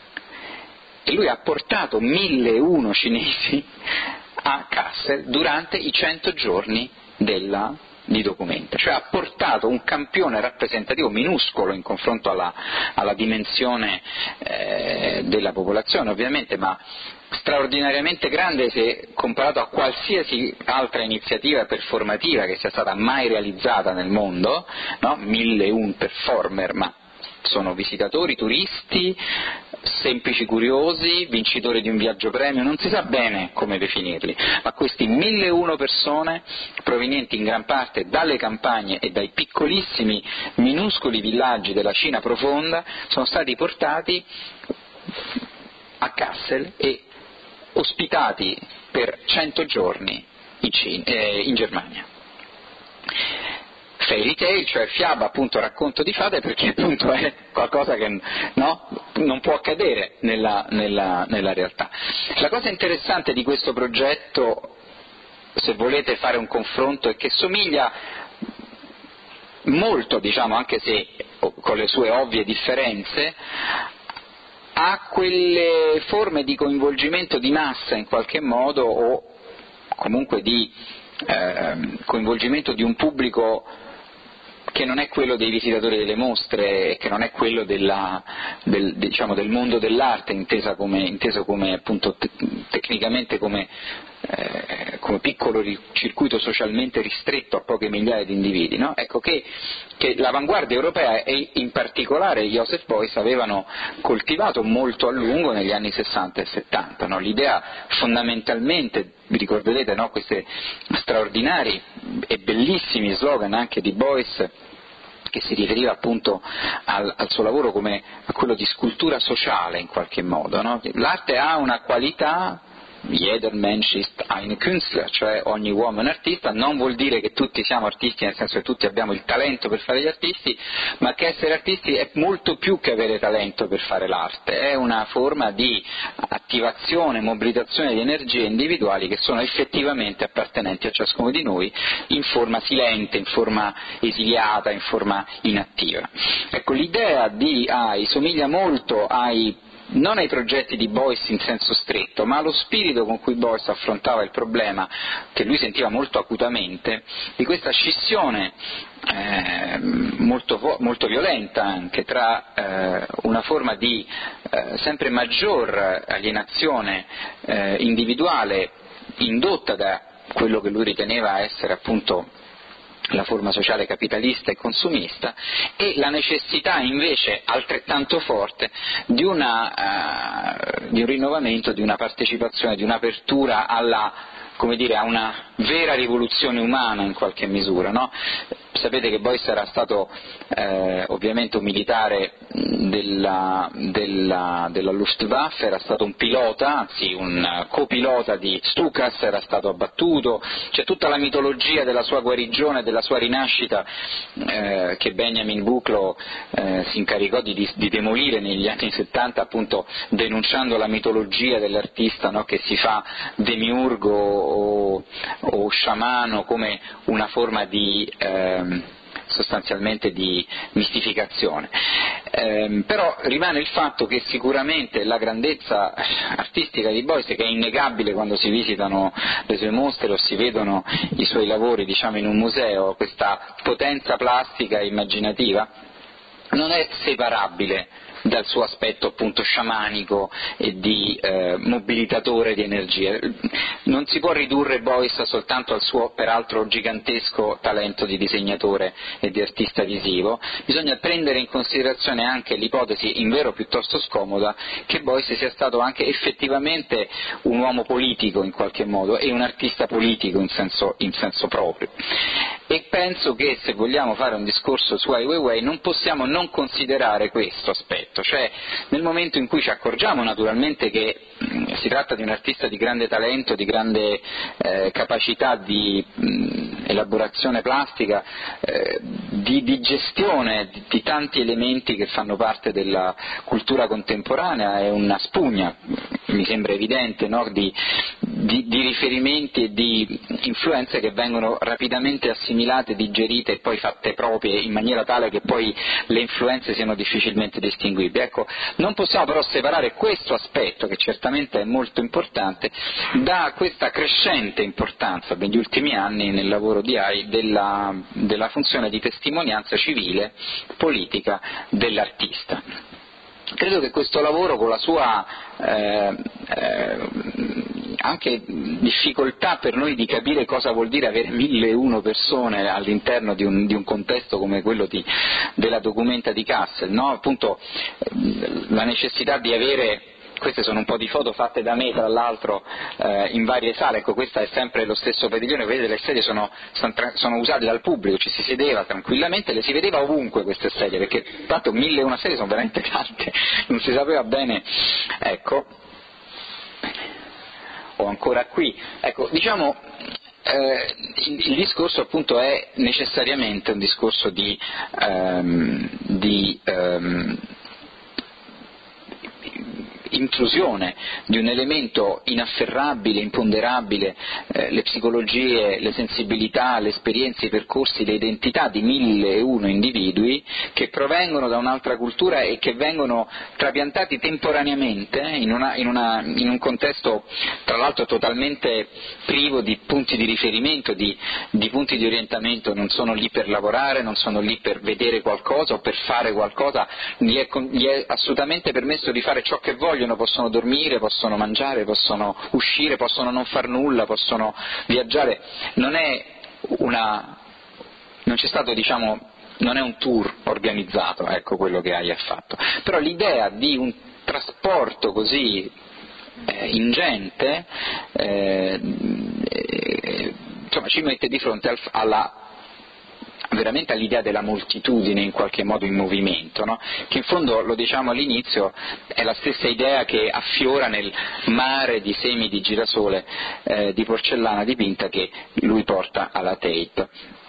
E lui ha portato mille e uno cinesi a Kassel durante i cento giorni della di documenta, cioè ha portato un campione rappresentativo minuscolo in confronto alla, alla dimensione eh, della popolazione ovviamente, ma straordinariamente grande se comparato a qualsiasi altra iniziativa performativa che sia stata mai realizzata nel mondo, no? Mille e un performer, ma sono visitatori, turisti, semplici curiosi, vincitori di un viaggio premio, non si sa bene come definirli, ma questi mille e uno persone provenienti in gran parte dalle campagne e dai piccolissimi, minuscoli villaggi della Cina profonda sono stati portati a Kassel e ospitati per cento giorni in, Cina, eh, in Germania. Fairy tale, cioè fiaba, appunto, racconto di fate, perché appunto è qualcosa che no, non può accadere nella, nella, nella realtà. La cosa interessante di questo progetto, se volete fare un confronto, è che somiglia molto, diciamo, anche se con le sue ovvie differenze, a quelle forme di coinvolgimento di massa in qualche modo, o comunque di eh, coinvolgimento di un pubblico che non è quello dei visitatori delle mostre, che non è quello della, del, diciamo, del mondo dell'arte, intesa come, inteso come appunto te, tecnicamente come, eh, come piccolo circuito socialmente ristretto a poche migliaia di individui, no? Ecco che, che l'avanguardia europea e in particolare Joseph Beuys avevano coltivato molto a lungo negli anni sessanta e settanta, no? L'idea fondamentalmente, vi ricorderete, no? Questi straordinari e bellissimi slogan anche di Beuys, che si riferiva appunto al, al suo lavoro come a quello di scultura sociale in qualche modo, no? L'arte ha una qualità, jeder Mensch ist ein Künstler, cioè ogni uomo è un artista. Non vuol dire che tutti siamo artisti, nel senso che tutti abbiamo il talento per fare gli artisti, ma che essere artisti è molto più che avere talento per fare l'arte, è una forma di attivazione, mobilitazione di energie individuali che sono effettivamente appartenenti a ciascuno di noi in forma silente, in forma esiliata, in forma inattiva. Ecco, l'idea di Ai somiglia molto ai non ai progetti di Beuys in senso stretto, ma allo spirito con cui Beuys affrontava il problema, che lui sentiva molto acutamente, di questa scissione eh, molto, molto violenta anche tra eh, una forma di eh, sempre maggior alienazione eh, individuale indotta da quello che lui riteneva essere appunto la forma sociale capitalista e consumista, e la necessità invece altrettanto forte di, una, uh, di un rinnovamento, di una partecipazione, di un'apertura alla, come dire, a una vera rivoluzione umana in qualche misura, no? Sapete che Beuys era stato eh, ovviamente un militare della, della, della Luftwaffe, era stato un pilota, anzi un copilota di Stukas, era stato abbattuto, c'è tutta la mitologia della sua guarigione, della sua rinascita eh, che Benjamin Buchloh eh, si incaricò di, di demolire negli anni settanta, appunto denunciando la mitologia dell'artista, no, che si fa demiurgo o, o sciamano come una forma di eh, sostanzialmente di mistificazione. Eh, però rimane il fatto che sicuramente la grandezza artistica di Beuys, che è innegabile quando si visitano le sue mostre o si vedono i suoi lavori, diciamo, in un museo, questa potenza plastica e immaginativa, non è separabile dal suo aspetto appunto sciamanico e di eh, mobilitatore di energie. Non si può ridurre Beuys soltanto al suo peraltro gigantesco talento di disegnatore e di artista visivo, bisogna prendere in considerazione anche l'ipotesi, invero piuttosto scomoda, che Beuys sia stato anche effettivamente un uomo politico in qualche modo e un artista politico in senso, in senso proprio. E penso che se vogliamo fare un discorso su Ai Weiwei non possiamo non considerare questo aspetto, cioè nel momento in cui ci accorgiamo naturalmente che mh, si tratta di un artista di grande talento, di grande eh, capacità di mh, elaborazione plastica, eh, di, di gestione di, di tanti elementi che fanno parte della cultura contemporanea, è una spugna, mi sembra evidente, no? di, di, di riferimenti e di influenze che vengono rapidamente assimilate, digerite e poi fatte proprie in maniera tale che poi le influenze siano difficilmente distinguibili. Ecco, non possiamo però separare questo aspetto, che certamente è molto importante, da questa crescente importanza degli ultimi anni nel lavoro di Ai della, della funzione di testimonianza civile, politica dell'artista. Credo che questo lavoro, con la sua eh, eh, anche difficoltà per noi di capire cosa vuol dire avere mille e uno persone all'interno di un, di un contesto come quello di, della documenta di Kassel, no? Appunto la necessità di avere, queste sono un po' di foto fatte da me tra l'altro eh, in varie sale, ecco, questa è sempre lo stesso padiglione, vedete le sedie sono, sono usate dal pubblico, ci si sedeva tranquillamente, le si vedeva ovunque queste sedie, perché tanto mille e una sedie sono veramente tante, non si sapeva bene, ecco, o ancora qui, ecco, diciamo eh, il, il discorso appunto è necessariamente un discorso di, ehm, di ehm, intrusione di un elemento inafferrabile, imponderabile, eh, le psicologie, le sensibilità, le esperienze, i percorsi, le identità di mille e uno individui che provengono da un'altra cultura e che vengono trapiantati temporaneamente in, una, in, una, in un contesto tra l'altro totalmente privo di punti di riferimento, di, di punti di orientamento, non sono lì per lavorare, non sono lì per vedere qualcosa o per fare qualcosa, gli è, gli è assolutamente permesso di fare ciò che vogliono, possono dormire, possono mangiare, possono uscire, possono non far nulla, possono viaggiare, non è una, non c'è stato, diciamo, non è un tour organizzato, ecco quello che Ai ha fatto, però l'idea di un trasporto così eh, ingente eh, eh, insomma ci mette di fronte al, alla veramente all'idea della moltitudine in qualche modo in movimento, no? Che in fondo, lo diciamo all'inizio, è la stessa idea che affiora nel mare di semi di girasole eh, di porcellana dipinta che lui porta alla Tate.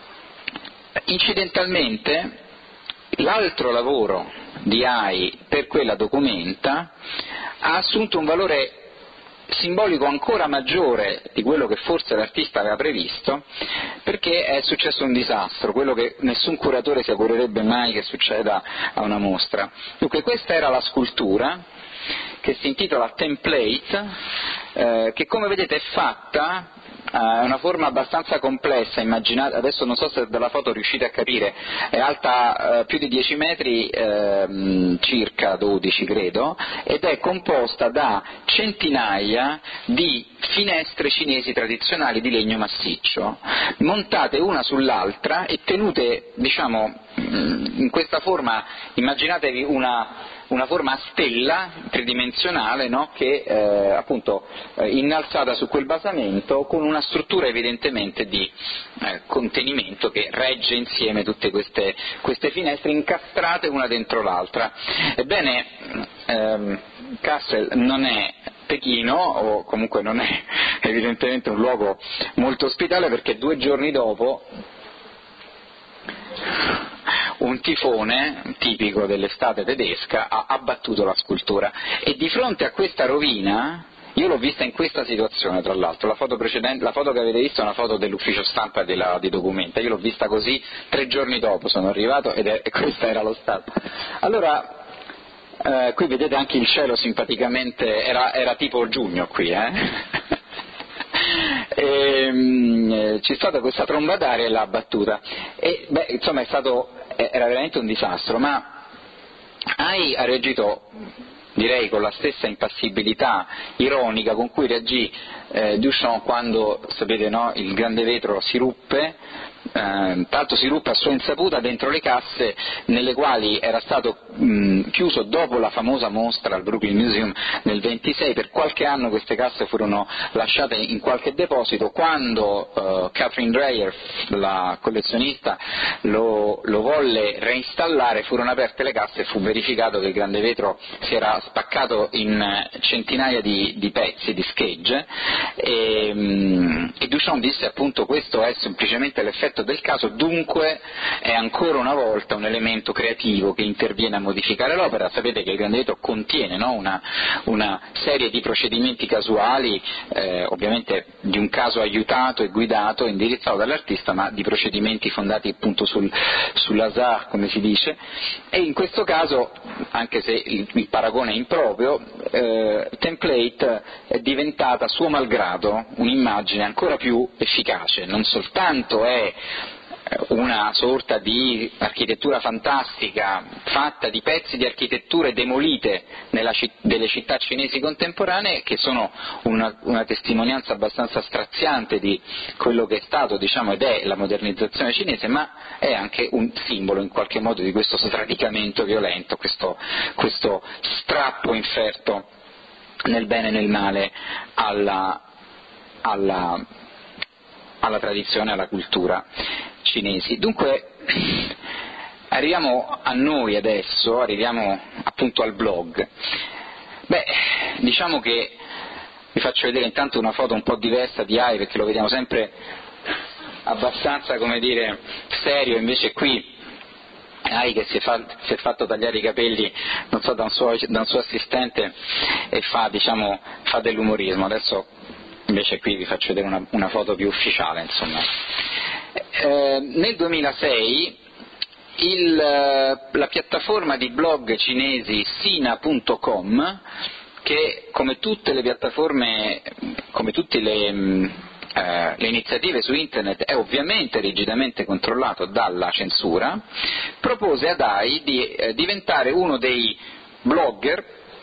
Incidentalmente l'altro lavoro di Ai per quella documenta ha assunto un valore simbolico ancora maggiore di quello che forse l'artista aveva previsto, perché è successo un disastro, quello che nessun curatore si augurerebbe mai che succeda a una mostra. Dunque questa era la scultura che si intitola Template, eh, che come vedete è fatta, è uh, una forma abbastanza complessa, immaginate, adesso non so se dalla foto riuscite a capire, è alta uh, più di dieci metri, uh, circa dodici credo, ed è composta da centinaia di finestre cinesi tradizionali di legno massiccio, montate una sull'altra e tenute, diciamo, in questa forma, immaginatevi una una forma a stella tridimensionale, no? Che eh, appunto eh, innalzata su quel basamento con una struttura evidentemente di eh, contenimento che regge insieme tutte queste, queste finestre incastrate una dentro l'altra. Ebbene, ehm, Kassel non è Pechino, o comunque non è evidentemente un luogo molto ospitale, perché due giorni dopo un tifone tipico dell'estate tedesca ha abbattuto la scultura e di fronte a questa rovina Io l'ho vista in questa situazione, tra l'altro, la foto precedente, la foto che avete visto è una foto dell'ufficio stampa della, di Documenta, io l'ho vista così tre giorni dopo, sono arrivato ed è, e questo era lo stato. Allora, eh, qui vedete anche il cielo simpaticamente, era, era tipo giugno qui, eh? E, mh, c'è stata questa tromba d'aria e l'ha battuta, e beh, insomma è stato, era veramente un disastro, ma Hai ha reagito, direi, con la stessa impassibilità ironica con cui reagì eh, Duchamp quando, sapete, no, il grande vetro si ruppe, eh, tanto si ruppe a sua insaputa dentro le casse nelle quali era stato mh, chiuso dopo la famosa mostra al Brooklyn Museum nel ventisei. Per qualche anno queste casse furono lasciate in qualche deposito. Quando eh, Catherine Dreyer, la collezionista, lo, lo volle reinstallare, furono aperte le casse e fu verificato che il grande vetro si era spaccato in centinaia di, di pezzi, di schegge, e, mh, e Duchamp disse appunto: questo è semplicemente l'effetto del caso, dunque è ancora una volta un elemento creativo che interviene a modificare l'opera. Sapete che il grande vetro contiene, no, una, una serie di procedimenti casuali, eh, ovviamente di un caso aiutato e guidato, indirizzato dall'artista, ma di procedimenti fondati appunto sul, sull'hasard, come si dice, e in questo caso, anche se il, il paragone è improprio, eh, Template è diventata suo malgrado un'immagine ancora più efficace. Non soltanto è una sorta di architettura fantastica fatta di pezzi di architetture demolite nella, delle città cinesi contemporanee, che sono una, una testimonianza abbastanza straziante di quello che è stato, diciamo, ed è la modernizzazione cinese, ma è anche un simbolo in qualche modo di questo sradicamento violento, questo, questo strappo inferto nel bene e nel male alla, alla, alla tradizione, alla cultura cinesi. Dunque arriviamo a noi adesso, arriviamo appunto al blog. Beh, diciamo che vi faccio vedere intanto una foto un po' diversa di Hai, perché lo vediamo sempre abbastanza, come dire, serio, invece qui Hai che si è, fa, si è fatto tagliare i capelli, non so, da un suo, da un suo assistente, e fa, diciamo, fa dell'umorismo. Adesso invece qui vi faccio vedere una, una foto più ufficiale, insomma. Eh, nel duemilasei il, la piattaforma di blog cinesi Sina punto com, che come tutte le piattaforme, come tutte le Uh, le iniziative su internet è ovviamente rigidamente controllato dalla censura, propose ad Hai di eh, diventare uno dei blogger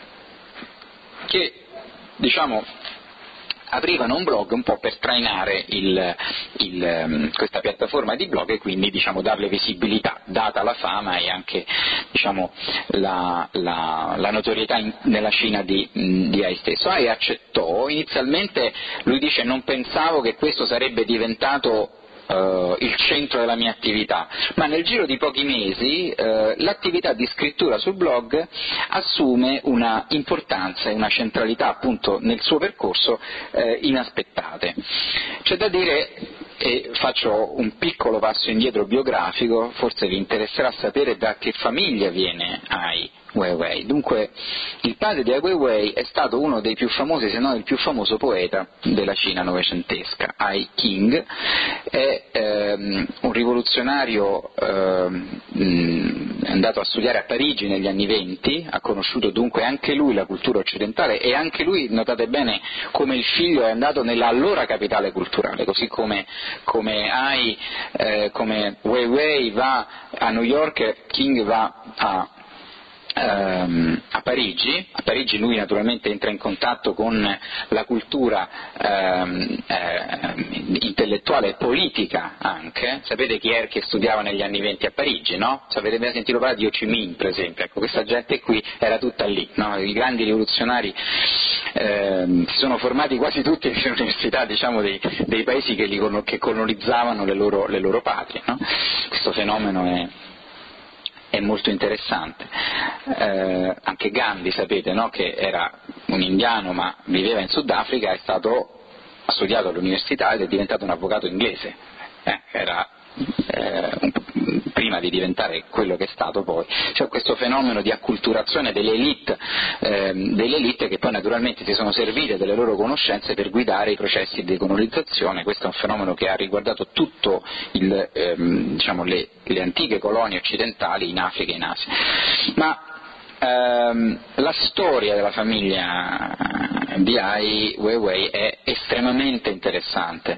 che, diciamo, aprivano un blog un po' per trainare il, il, questa piattaforma di blog e quindi, diciamo, darle visibilità, data la fama e anche, diciamo, la, la, la notorietà in, nella Cina di, di Hai stesso. Hai accettò. Inizialmente lui dice: non pensavo che questo sarebbe diventato Uh, il centro della mia attività, ma nel giro di pochi mesi uh, l'attività di scrittura sul blog assume una importanza e una centralità appunto nel suo percorso uh, inaspettate. C'è da dire, e faccio un piccolo passo indietro biografico, forse vi interesserà sapere da che famiglia viene Ai Weiwei. Dunque, il padre di Ai Weiwei è stato uno dei più famosi, se non il più famoso poeta della Cina novecentesca. Ai Qing è ehm, un rivoluzionario ehm, è andato a studiare a Parigi negli anni venti, ha conosciuto dunque anche lui la cultura occidentale, e anche lui, notate bene, come il figlio è andato nella allora capitale culturale, così come, come Ai, eh, come Weiwei va a New York, Qing va a a Parigi. A Parigi lui naturalmente entra in contatto con la cultura ehm, eh, intellettuale e politica anche. Sapete chi è che studiava negli anni venti a Parigi, no? Avete mai sentito parlare di Ho Chi Minh, per esempio? Ecco, questa gente qui era tutta lì, no? I grandi rivoluzionari ehm, si sono formati quasi tutti nelle università, diciamo, dei, dei paesi che, li, che colonizzavano le loro, le loro patrie, no? Questo fenomeno è è molto interessante. Eh, anche Gandhi, sapete, no? Che era un indiano ma viveva in Sudafrica, è stato, ha studiato all'università ed è diventato un avvocato inglese. Eh, era eh, prima di diventare quello che è stato poi. C'è questo fenomeno di acculturazione delle elite, ehm, delle elite che poi naturalmente si sono servite delle loro conoscenze per guidare i processi di decolonizzazione. Questo è un fenomeno che ha riguardato tutto il, ehm, diciamo, le, le antiche colonie occidentali in Africa e in Asia. Ma ehm, la storia della famiglia di Ai Weiwei è estremamente interessante.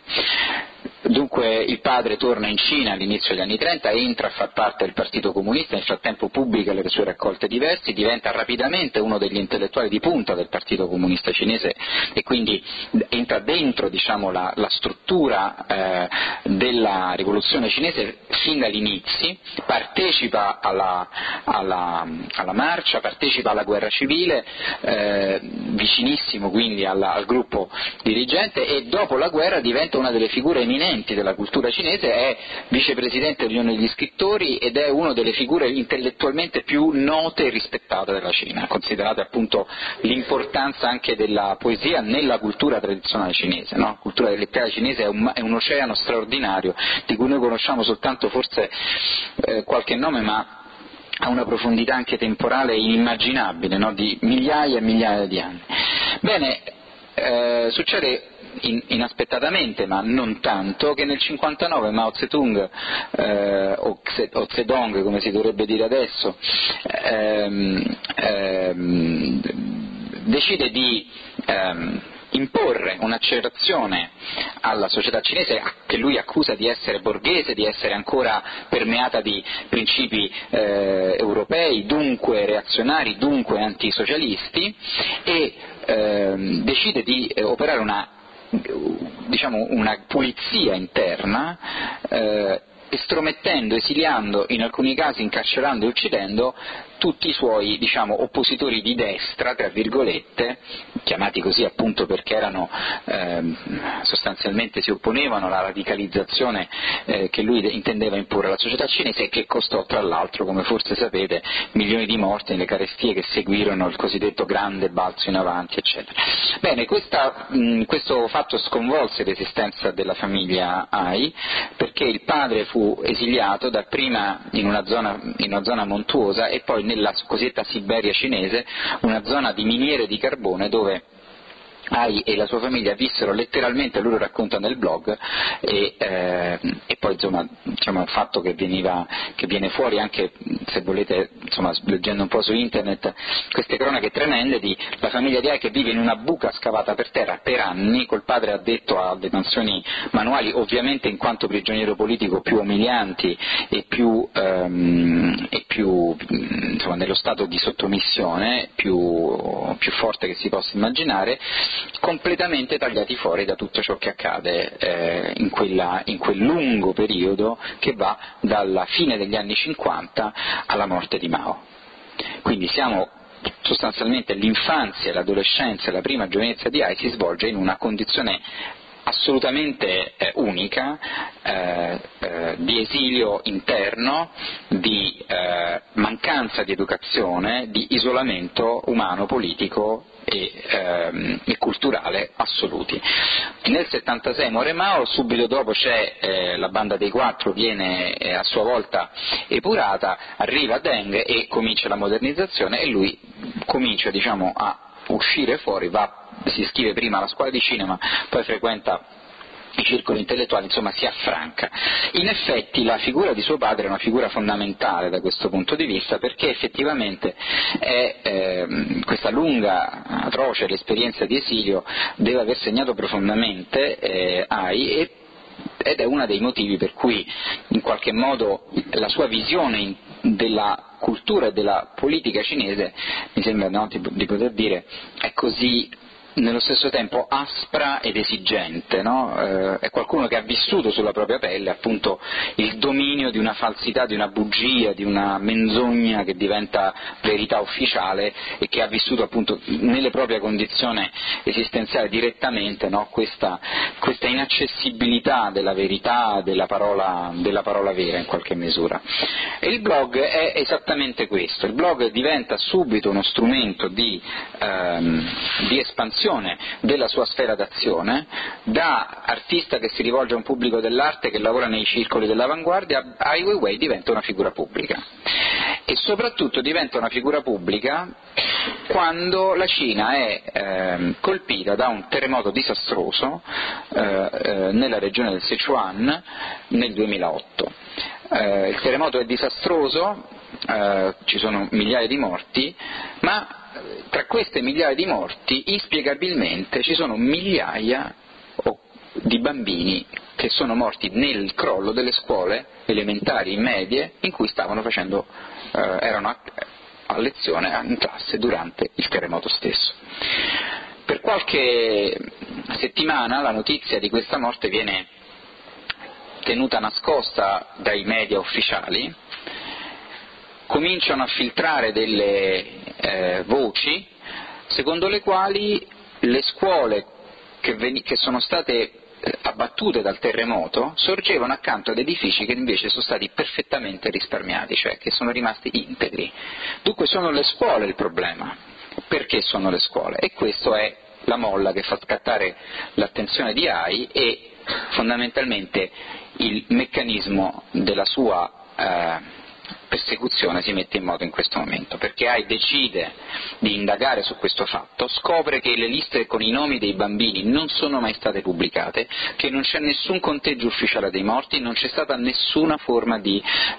Dunque il padre torna in Cina all'inizio degli anni trenta, entra a far parte del Partito Comunista, nel frattempo pubblica le sue raccolte di versi, diventa rapidamente uno degli intellettuali di punta del Partito Comunista cinese e quindi entra dentro, diciamo, la, la struttura eh, della rivoluzione cinese fin dagli inizi, partecipa alla, alla, alla marcia, partecipa alla guerra civile, eh, vicinissimo quindi alla, al gruppo dirigente, e dopo la guerra diventa una delle figure eminenti della cultura cinese, è vicepresidente dell'Unione degli scrittori ed è una delle figure intellettualmente più note e rispettate della Cina, considerate appunto l'importanza anche della poesia nella cultura tradizionale cinese, no? La cultura letteraria cinese è un, è un oceano straordinario di cui noi conosciamo soltanto forse eh, qualche nome, ma ha una profondità anche temporale inimmaginabile, no? Di migliaia e migliaia di anni. Bene, eh, succede In, inaspettatamente, ma non tanto, che nel cinquantanove Mao Zedong, eh, o, Xe, o Zedong come si dovrebbe dire adesso, ehm, ehm, decide di ehm, imporre un'accelerazione alla società cinese che lui accusa di essere borghese, di essere ancora permeata di principi eh, europei, dunque reazionari, dunque antisocialisti, e ehm, decide di eh, operare una diciamo una pulizia interna, eh, estromettendo, esiliando, in alcuni casi incarcerando e uccidendo tutti i suoi, diciamo, oppositori di destra, tra virgolette, chiamati così appunto perché erano eh, sostanzialmente si opponevano alla radicalizzazione eh, che lui intendeva imporre alla società cinese, e che costò tra l'altro, come forse sapete, milioni di morti nelle carestie che seguirono il cosiddetto grande balzo in avanti, eccetera. Bene, questa, mh, questo fatto sconvolse l'esistenza della famiglia Ai, perché il padre fu esiliato dapprima in una zona, in una zona montuosa e poi nella cosiddetta Siberia cinese, una zona di miniere di carbone dove Ai e la sua famiglia vissero letteralmente, lui lo racconta nel blog, e, eh, e poi insomma diciamo, un fatto che, veniva, che viene fuori anche, se volete, insomma, leggendo un po' su internet, queste cronache tremende di la famiglia di Ai che vive in una buca scavata per terra per anni, col padre addetto a detenzioni manuali, ovviamente in quanto prigioniero politico più umilianti e più, ehm, e più insomma, nello stato di sottomissione più, più forte che si possa immaginare, completamente tagliati fuori da tutto ciò che accade eh, in, quella, in quel lungo periodo che va dalla fine degli anni cinquanta alla morte di Mao. Quindi siamo sostanzialmente l'infanzia, l'adolescenza e la prima giovinezza di Ai si svolge in una condizione assolutamente eh, unica, eh, eh, di esilio interno, di eh, mancanza di educazione, di isolamento umano, politico e, ehm, e culturale assoluti. Nel settantasei muore Mao, subito dopo c'è eh, la banda dei quattro, viene eh, a sua volta epurata, arriva Deng e comincia la modernizzazione, e lui comincia, diciamo, a uscire fuori, va, si iscrive prima alla scuola di cinema, poi frequenta i circoli intellettuali, insomma si affranca. In effetti la figura di suo padre è una figura fondamentale da questo punto di vista, perché effettivamente è, eh, questa lunga, atroce esperienza di esilio deve aver segnato profondamente eh, Ai, e ed è uno dei motivi per cui in qualche modo la sua visione in, della cultura e della politica cinese, mi sembra, no, di, di poter dire, è così nello stesso tempo aspra ed esigente, no? Eh, è qualcuno che ha vissuto sulla propria pelle appunto il dominio di una falsità, di una bugia, di una menzogna che diventa verità ufficiale, e che ha vissuto appunto nelle proprie condizioni esistenziali direttamente, no? questa, questa inaccessibilità della verità, della parola, della parola vera in qualche misura. E il blog è esattamente questo, il blog diventa subito uno strumento di, ehm, di espansione l'espansione della sua sfera d'azione, da artista che si rivolge a un pubblico dell'arte che lavora nei circoli dell'avanguardia, Ai Weiwei diventa una figura pubblica. E soprattutto diventa una figura pubblica quando la Cina è eh, colpita da un terremoto disastroso eh, eh, nella regione del Sichuan nel duemilaotto. Eh, il terremoto è disastroso, eh, ci sono migliaia di morti, ma tra queste migliaia di morti inspiegabilmente ci sono migliaia di bambini che sono morti nel crollo delle scuole elementari e medie in cui stavano facendo, eh, erano a, a lezione in classe durante il terremoto stesso. Per qualche settimana la notizia di questa morte viene tenuta nascosta dai media ufficiali, cominciano a filtrare delle eh, voci secondo le quali le scuole che, ven- che sono state abbattute dal terremoto sorgevano accanto ad edifici che invece sono stati perfettamente risparmiati, cioè che sono rimasti integri. Dunque sono le scuole il problema. Perché sono le scuole? E questa è la molla che fa scattare l'attenzione di Ai e fondamentalmente il meccanismo della sua eh, persecuzione si mette in moto in questo momento, perché Ai decide di indagare su questo fatto, scopre che le liste con i nomi dei bambini non sono mai state pubblicate, che non c'è nessun conteggio ufficiale dei morti, non c'è stata nessuna forma di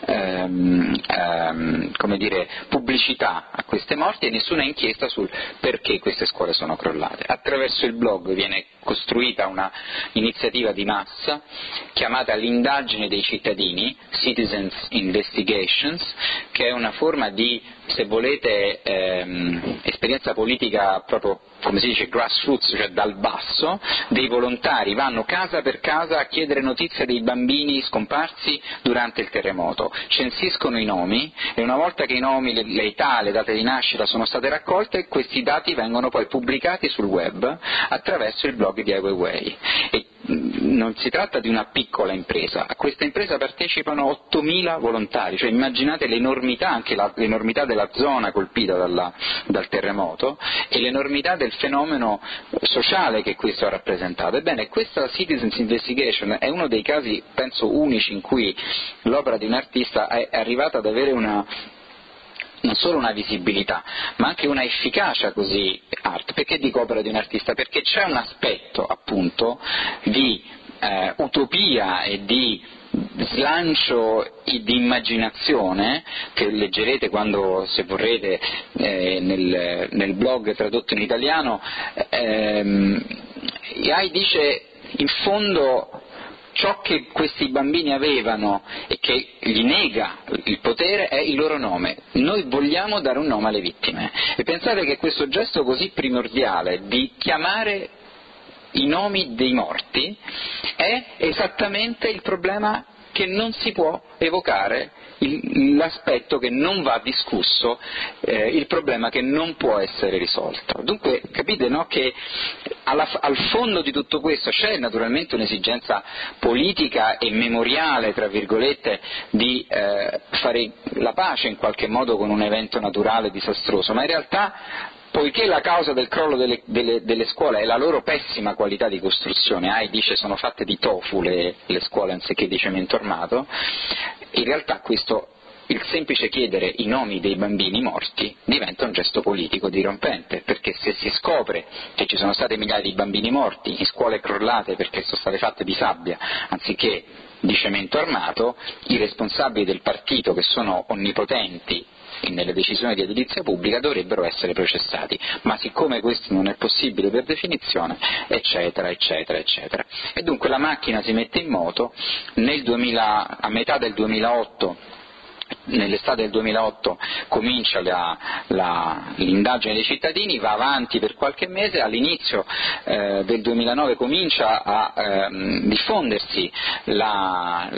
ehm, ehm, come dire, pubblicità a queste morti e nessuna inchiesta sul perché queste scuole sono crollate. Attraverso il blog viene costruita una iniziativa di massa chiamata l'indagine dei cittadini, Citizens Investigations, che è una forma di, se volete, ehm, esperienza politica proprio, come si dice, grassroots, cioè dal basso. Dei volontari vanno casa per casa a chiedere notizie dei bambini scomparsi durante il terremoto, censiscono i nomi e una volta che i nomi, le, le età, le date di nascita sono state raccolte, questi dati vengono poi pubblicati sul web attraverso il blog di Ai Weiwei. E non si tratta di una piccola impresa, a questa impresa partecipano ottomila volontari, cioè immaginate l'enormità, anche la, l'enormità della zona colpita dalla, dal terremoto e l'enormità del fenomeno sociale che questo ha rappresentato. Ebbene, questa Citizens Investigation è uno dei casi, penso, unici in cui l'opera di un artista è arrivata ad avere una non solo una visibilità, ma anche una efficacia così art. Perché dico opera di un artista? Perché c'è un aspetto, appunto, di eh, utopia e di slancio e di immaginazione che leggerete quando, se vorrete, eh, nel, nel blog tradotto in italiano. ehm, Ai dice, in fondo, ciò che questi bambini avevano e che gli nega il potere è il loro nome. Noi vogliamo dare un nome alle vittime. E pensate che questo gesto così primordiale di chiamare i nomi dei morti è esattamente il problema che non si può evocare, il, l'aspetto che non va discusso, eh, il problema che non può essere risolto. Dunque capite, no, che alla, al fondo di tutto questo c'è naturalmente un'esigenza politica e memoriale, tra virgolette, di eh, fare la pace in qualche modo con un evento naturale disastroso, ma in realtà, poiché la causa del crollo delle, delle, delle scuole è la loro pessima qualità di costruzione, Ai dice sono fatte di tofu le, le scuole anziché di cemento armato, in realtà questo, il semplice chiedere i nomi dei bambini morti diventa un gesto politico dirompente, perché se si scopre che ci sono state migliaia di bambini morti in scuole crollate perché sono state fatte di sabbia anziché di cemento armato, i responsabili del partito, che sono onnipotenti nelle decisioni di edilizia pubblica, dovrebbero essere processati, ma siccome questo non è possibile per definizione, eccetera, eccetera, eccetera. E dunque la macchina si mette in moto, nel duemila, a metà del duemilaotto, nell'estate del duemilaotto comincia la, la, l'indagine dei cittadini, va avanti per qualche mese, all'inizio eh, del duemilanove comincia a eh, diffondersi la,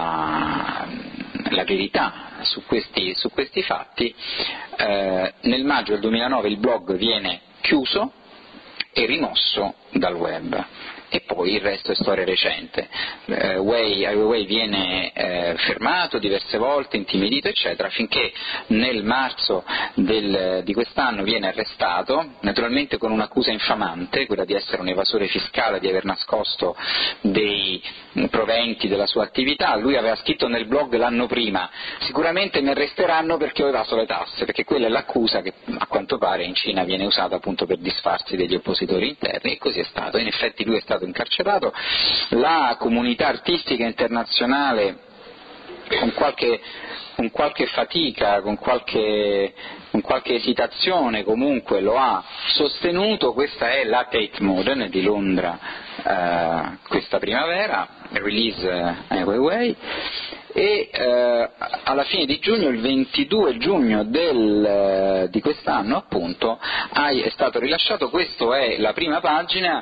la, la verità su questi, su questi fatti. Eh, nel maggio del duemilanove il blog viene chiuso e rimosso dal web e poi il resto è storia recente. Eh, Wei, Ai Weiwei viene eh, fermato diverse volte, intimidito eccetera, finché nel marzo del, di quest'anno viene arrestato, naturalmente con un'accusa infamante, quella di essere un evasore fiscale, di aver nascosto dei proventi della sua attività. Lui aveva scritto nel blog l'anno prima: sicuramente mi arresteranno perché ho evaso le tasse, perché quella è l'accusa che a quanto pare in Cina viene usata appunto per disfarsi degli oppositori interni, e così è stato. In effetti lui è stato incarcerato, la comunità artistica internazionale con qualche, con qualche fatica, con qualche, con qualche esitazione comunque lo ha sostenuto. Questa è la Tate Modern di Londra eh, questa primavera, Release Ai Weiwei, e eh, alla fine di giugno, il ventidue giugno del, di quest'anno appunto, è stato rilasciato. Questo è la prima pagina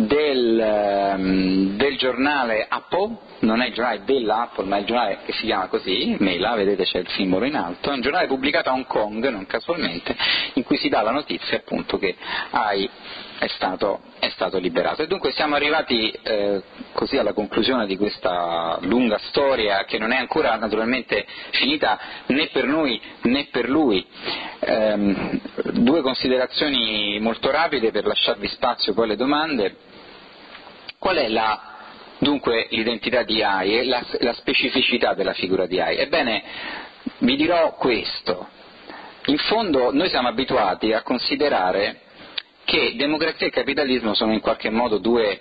del, del giornale Apple, non è il giornale della Apple ma è il giornale che si chiama così, Mela, vedete c'è il simbolo in alto, è un giornale pubblicato a Hong Kong, non casualmente, in cui si dà la notizia appunto che Ai è stato, è stato liberato. E dunque siamo arrivati eh, così alla conclusione di questa lunga storia, che non è ancora naturalmente finita né per noi né per lui. Ehm, due considerazioni molto rapide per lasciarvi spazio poi alle domande. Qual è la dunque l'identità di Ai e la, la specificità della figura di Ai? Ebbene, vi dirò questo: in fondo noi siamo abituati a considerare che democrazia e capitalismo sono in qualche modo due,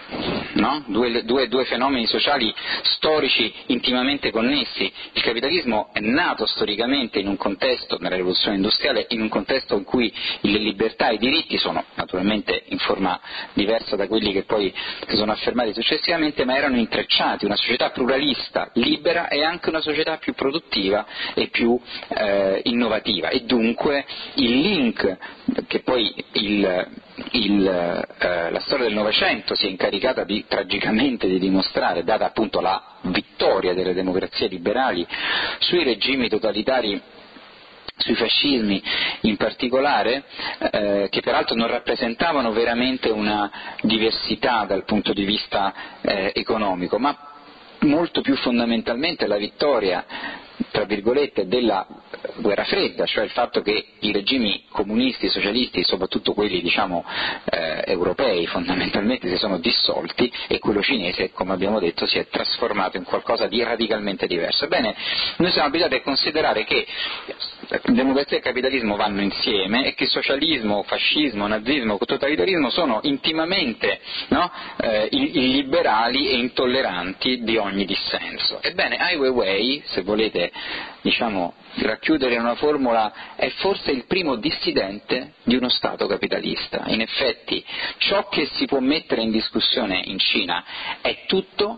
no? due, due, due fenomeni sociali storici intimamente connessi. Il capitalismo è nato storicamente in un contesto, nella rivoluzione industriale, in un contesto in cui le libertà e i diritti sono naturalmente in forma diversa da quelli che poi si sono affermati successivamente, ma erano intrecciati. Una società pluralista, libera, è anche una società più produttiva e più eh, innovativa, e dunque il link che poi il, il, eh, la storia del Novecento si è incaricata di, tragicamente di dimostrare, data appunto la vittoria delle democrazie liberali sui regimi totalitari, sui fascismi in particolare, eh, che peraltro non rappresentavano veramente una diversità dal punto di vista eh, economico, ma molto più fondamentalmente la vittoria, tra virgolette, della guerra fredda, cioè il fatto che i regimi comunisti, socialisti, soprattutto quelli diciamo eh, europei fondamentalmente, si sono dissolti, e quello cinese, come abbiamo detto, si è trasformato in qualcosa di radicalmente diverso. Ebbene, noi siamo abituati a considerare che democrazia e capitalismo vanno insieme, e che socialismo, fascismo, nazismo, totalitarismo sono intimamente no, eh, illiberali e intolleranti di ogni dissenso. Ebbene, Ai Weiwei, se volete diciamo racchiudere in una formula, è forse il primo dissidente di uno Stato capitalista. In effetti ciò che si può mettere in discussione in Cina è tutto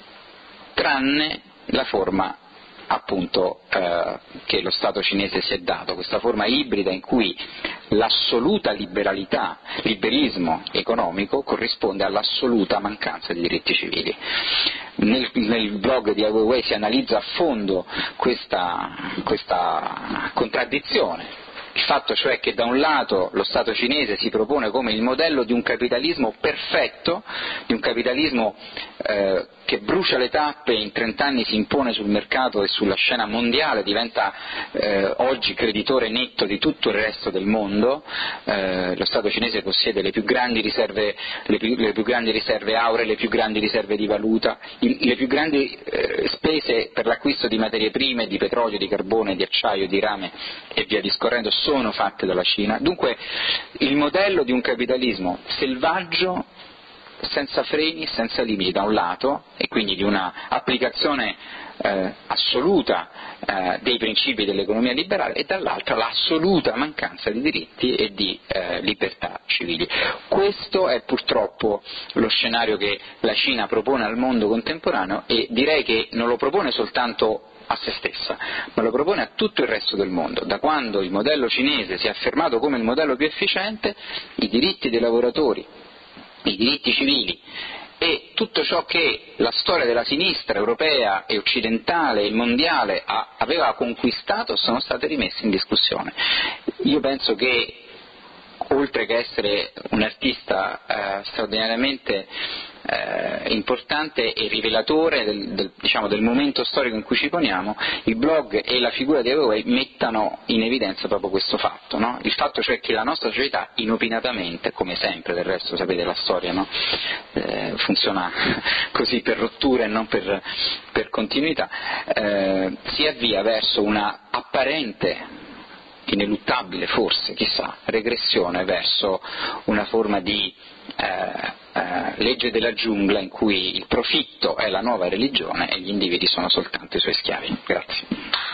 tranne la forma appunto eh, che lo Stato cinese si è dato, questa forma ibrida in cui l'assoluta liberalità, liberismo economico corrisponde all'assoluta mancanza di diritti civili. Nel, nel blog di Ai Weiwei si analizza a fondo questa, questa contraddizione. Il fatto cioè che da un lato lo Stato cinese si propone come il modello di un capitalismo perfetto, di un capitalismo eh, che brucia le tappe e in trent'anni si impone sul mercato e sulla scena mondiale, diventa eh, oggi creditore netto di tutto il resto del mondo. Eh, lo Stato cinese possiede le più grandi riserve, le più, le più grandi riserve auree, le più grandi riserve di valuta, il, le più grandi eh, spese per l'acquisto di materie prime, di petrolio, di carbone, di acciaio, di rame e via discorrendo sono fatte dalla Cina. Dunque il modello di un capitalismo selvaggio, senza freni, senza limiti da un lato, e quindi di una applicazione eh, assoluta eh, dei principi dell'economia liberale, e dall'altra l'assoluta mancanza di diritti e di eh, libertà civili. Questo è purtroppo lo scenario che la Cina propone al mondo contemporaneo, e direi che non lo propone soltanto a se stessa, ma lo propone a tutto il resto del mondo. Da quando il modello cinese si è affermato come il modello più efficiente, i diritti dei lavoratori, i diritti civili e tutto ciò che la storia della sinistra europea e occidentale e mondiale ha, aveva conquistato sono state rimesse in discussione. Io penso che, oltre che essere un artista eh, straordinariamente eh, importante e rivelatore del, del, diciamo, del momento storico in cui ci poniamo, il blog e la figura di Ai Weiwei mettano in evidenza proprio questo fatto, no? Il fatto cioè che la nostra società inopinatamente, come sempre del resto sapete la storia, no? eh, funziona così per rottura e non per, per continuità, eh, si avvia verso una apparente, ineluttabile forse, chissà, regressione verso una forma di eh, eh, legge della giungla in cui il profitto è la nuova religione e gli individui sono soltanto i suoi schiavi. Grazie.